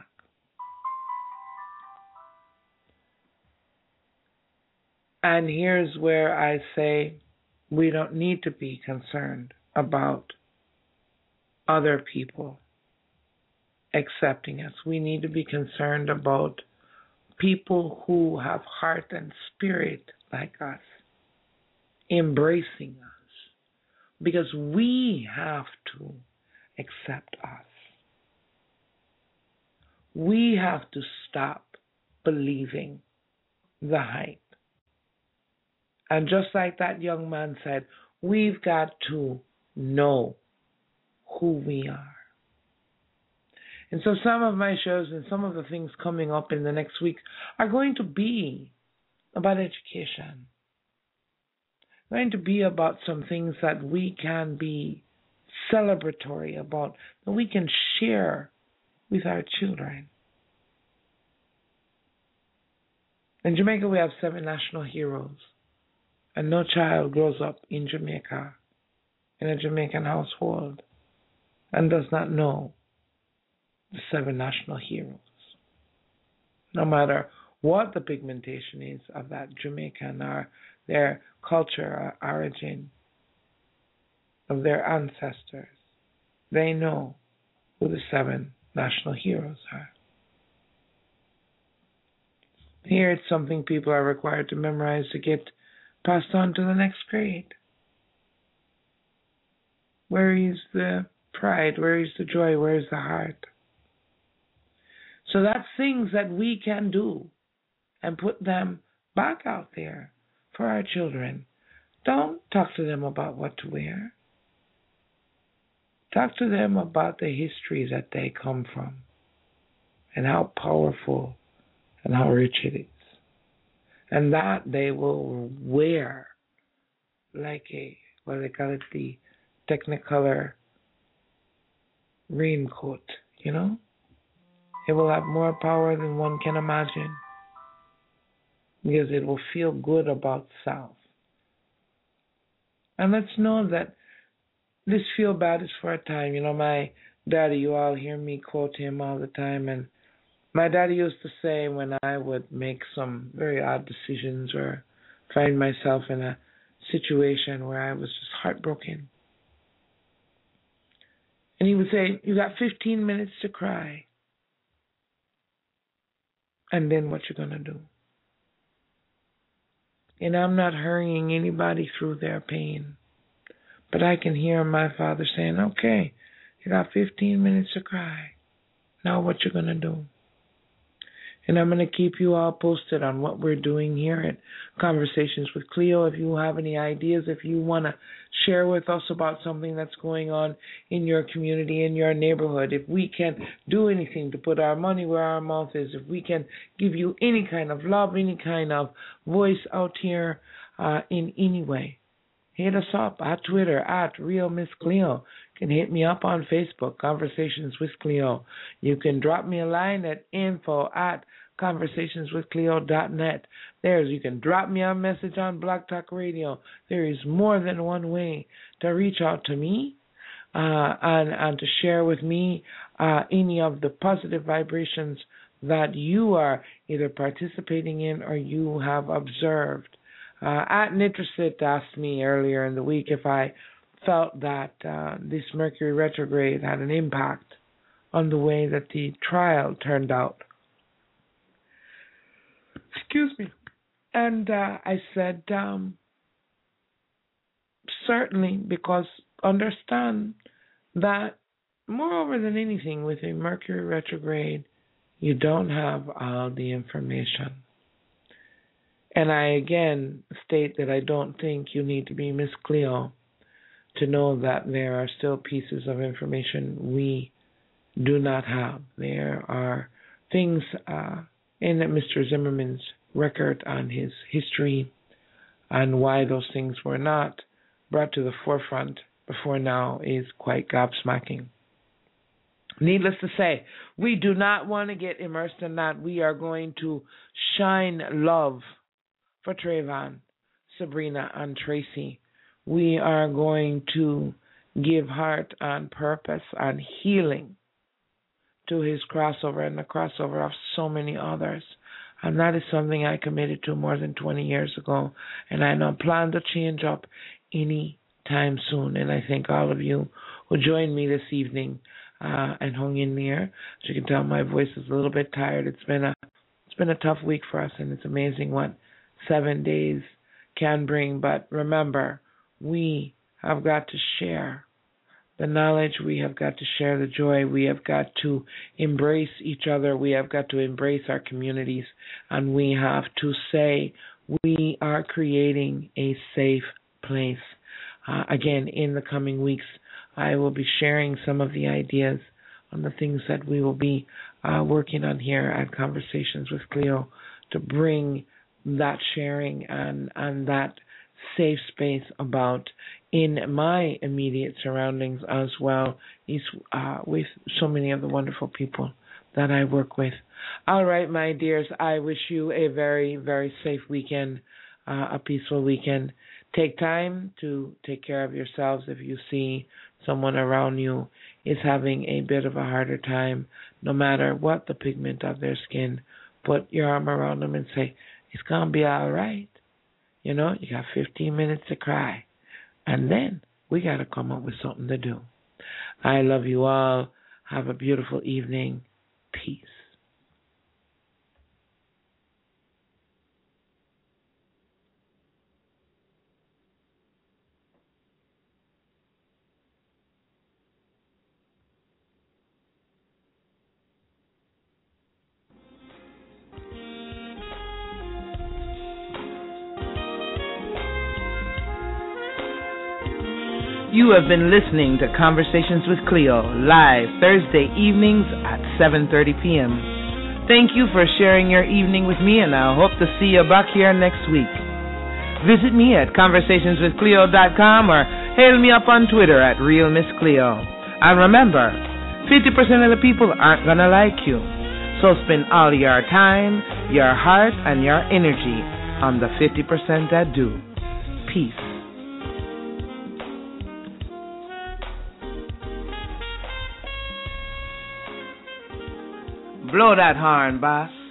And here's where I say we don't need to be concerned about other people accepting us. We need to be concerned about people who have heart and spirit like us, embracing us, because we have to accept us. We have to stop believing the hype. And just like that young man said, we've got to know who we are. And so some of my shows and some of the things coming up in the next week are going to be about education. Going to be about some things that we can be celebratory about, that we can share with our children. In Jamaica, we have seven national heroes, and no child grows up in Jamaica, in a Jamaican household, and does not know the seven national heroes. No matter what the pigmentation is of that Jamaican or their culture or origin, of their ancestors, they know who the seven national heroes are. Here it's something people are required to memorize to get passed on to the next grade. Where is the pride? Where is the joy? Where is the heart? So that's things that we can do and put them back out there for our children. Don't talk to them about what to wear. Talk to them about the history that they come from and how powerful and how rich it is. And that they will wear like a, what they call it, the Technicolor raincoat, you know? It will have more power than one can imagine because it will feel good about self. And let's know that this feel bad is for a time. You know, my daddy, you all hear me quote him all the time, and my daddy used to say when I would make some very odd decisions or find myself in a situation where I was just heartbroken, and he would say, you got fifteen minutes to cry, and then what you gonna do? And I'm not hurrying anybody through their pain, but I can hear my father saying, okay, you got fifteen minutes to cry. Now what you gonna do? And I'm going to keep you all posted on what we're doing here at Conversations with Cleo. If you have any ideas, if you want to share with us about something that's going on in your community, in your neighborhood, if we can do anything to put our money where our mouth is, if we can give you any kind of love, any kind of voice out here uh, in any way, hit us up at Twitter, at Real Miss Cleo. You can hit me up on Facebook, Conversations with Cleo. You can drop me a line at info at conversations with cleo dot net. There's, you can drop me a message on Blog Talk Radio. There is more than one way to reach out to me uh, and, and to share with me uh, any of the positive vibrations that you are either participating in or you have observed. Uh, at Nitrosit asked me earlier in the week if I felt that uh, this Mercury retrograde had an impact on the way that the trial turned out. Excuse me. And uh, I said, um, certainly, because understand that moreover than anything with a Mercury retrograde, you don't have all the information. And I again state that I don't think you need to be Miss Cleo to know that there are still pieces of information we do not have. There are things uh, in Mister Zimmerman's record on his history and why those things were not brought to the forefront before now is quite gobsmacking. Needless to say, we do not want to get immersed in that. We are going to shine love for Trayvon, Sabrina, and Tracy. We are going to give heart and purpose and healing to his crossover and the crossover of so many others. And that is something I committed to more than twenty years ago. And I don't plan to change up any time soon. And I thank all of you who joined me this evening uh, and hung in there. As you can tell, my voice is a little bit tired. It's been a it's been a tough week for us, and it's amazing what seven days can bring. But remember, we have got to share the knowledge. We have got to share the joy. We have got to embrace each other. We have got to embrace our communities. And we have to say we are creating a safe place. Uh, again, in the coming weeks, I will be sharing some of the ideas on the things that we will be uh, working on here at Conversations with Cleo to bring that sharing and, and that safe space about in my immediate surroundings as well is uh, with so many of the wonderful people that I work with. All right, my dears, I wish you a very, very safe weekend, uh, a peaceful weekend. Take time to take care of yourselves. If you see someone around you is having a bit of a harder time, no matter what the pigment of their skin, put your arm around them and say, it's going to be all right. You know, you got fifteen minutes to cry. And then we got to come up with something to do. I love you all. Have a beautiful evening. Peace. You have been listening to Conversations with Cleo, live Thursday evenings at seven thirty p.m. Thank you for sharing your evening with me, and I hope to see you back here next week. Visit me at conversationswithcleo dot com or hail me up on Twitter at Real Miss Cleo. And remember, fifty percent of the people aren't going to like you. So spend all your time, your heart, and your energy on the fifty percent that do. Peace. Blow that horn, boss.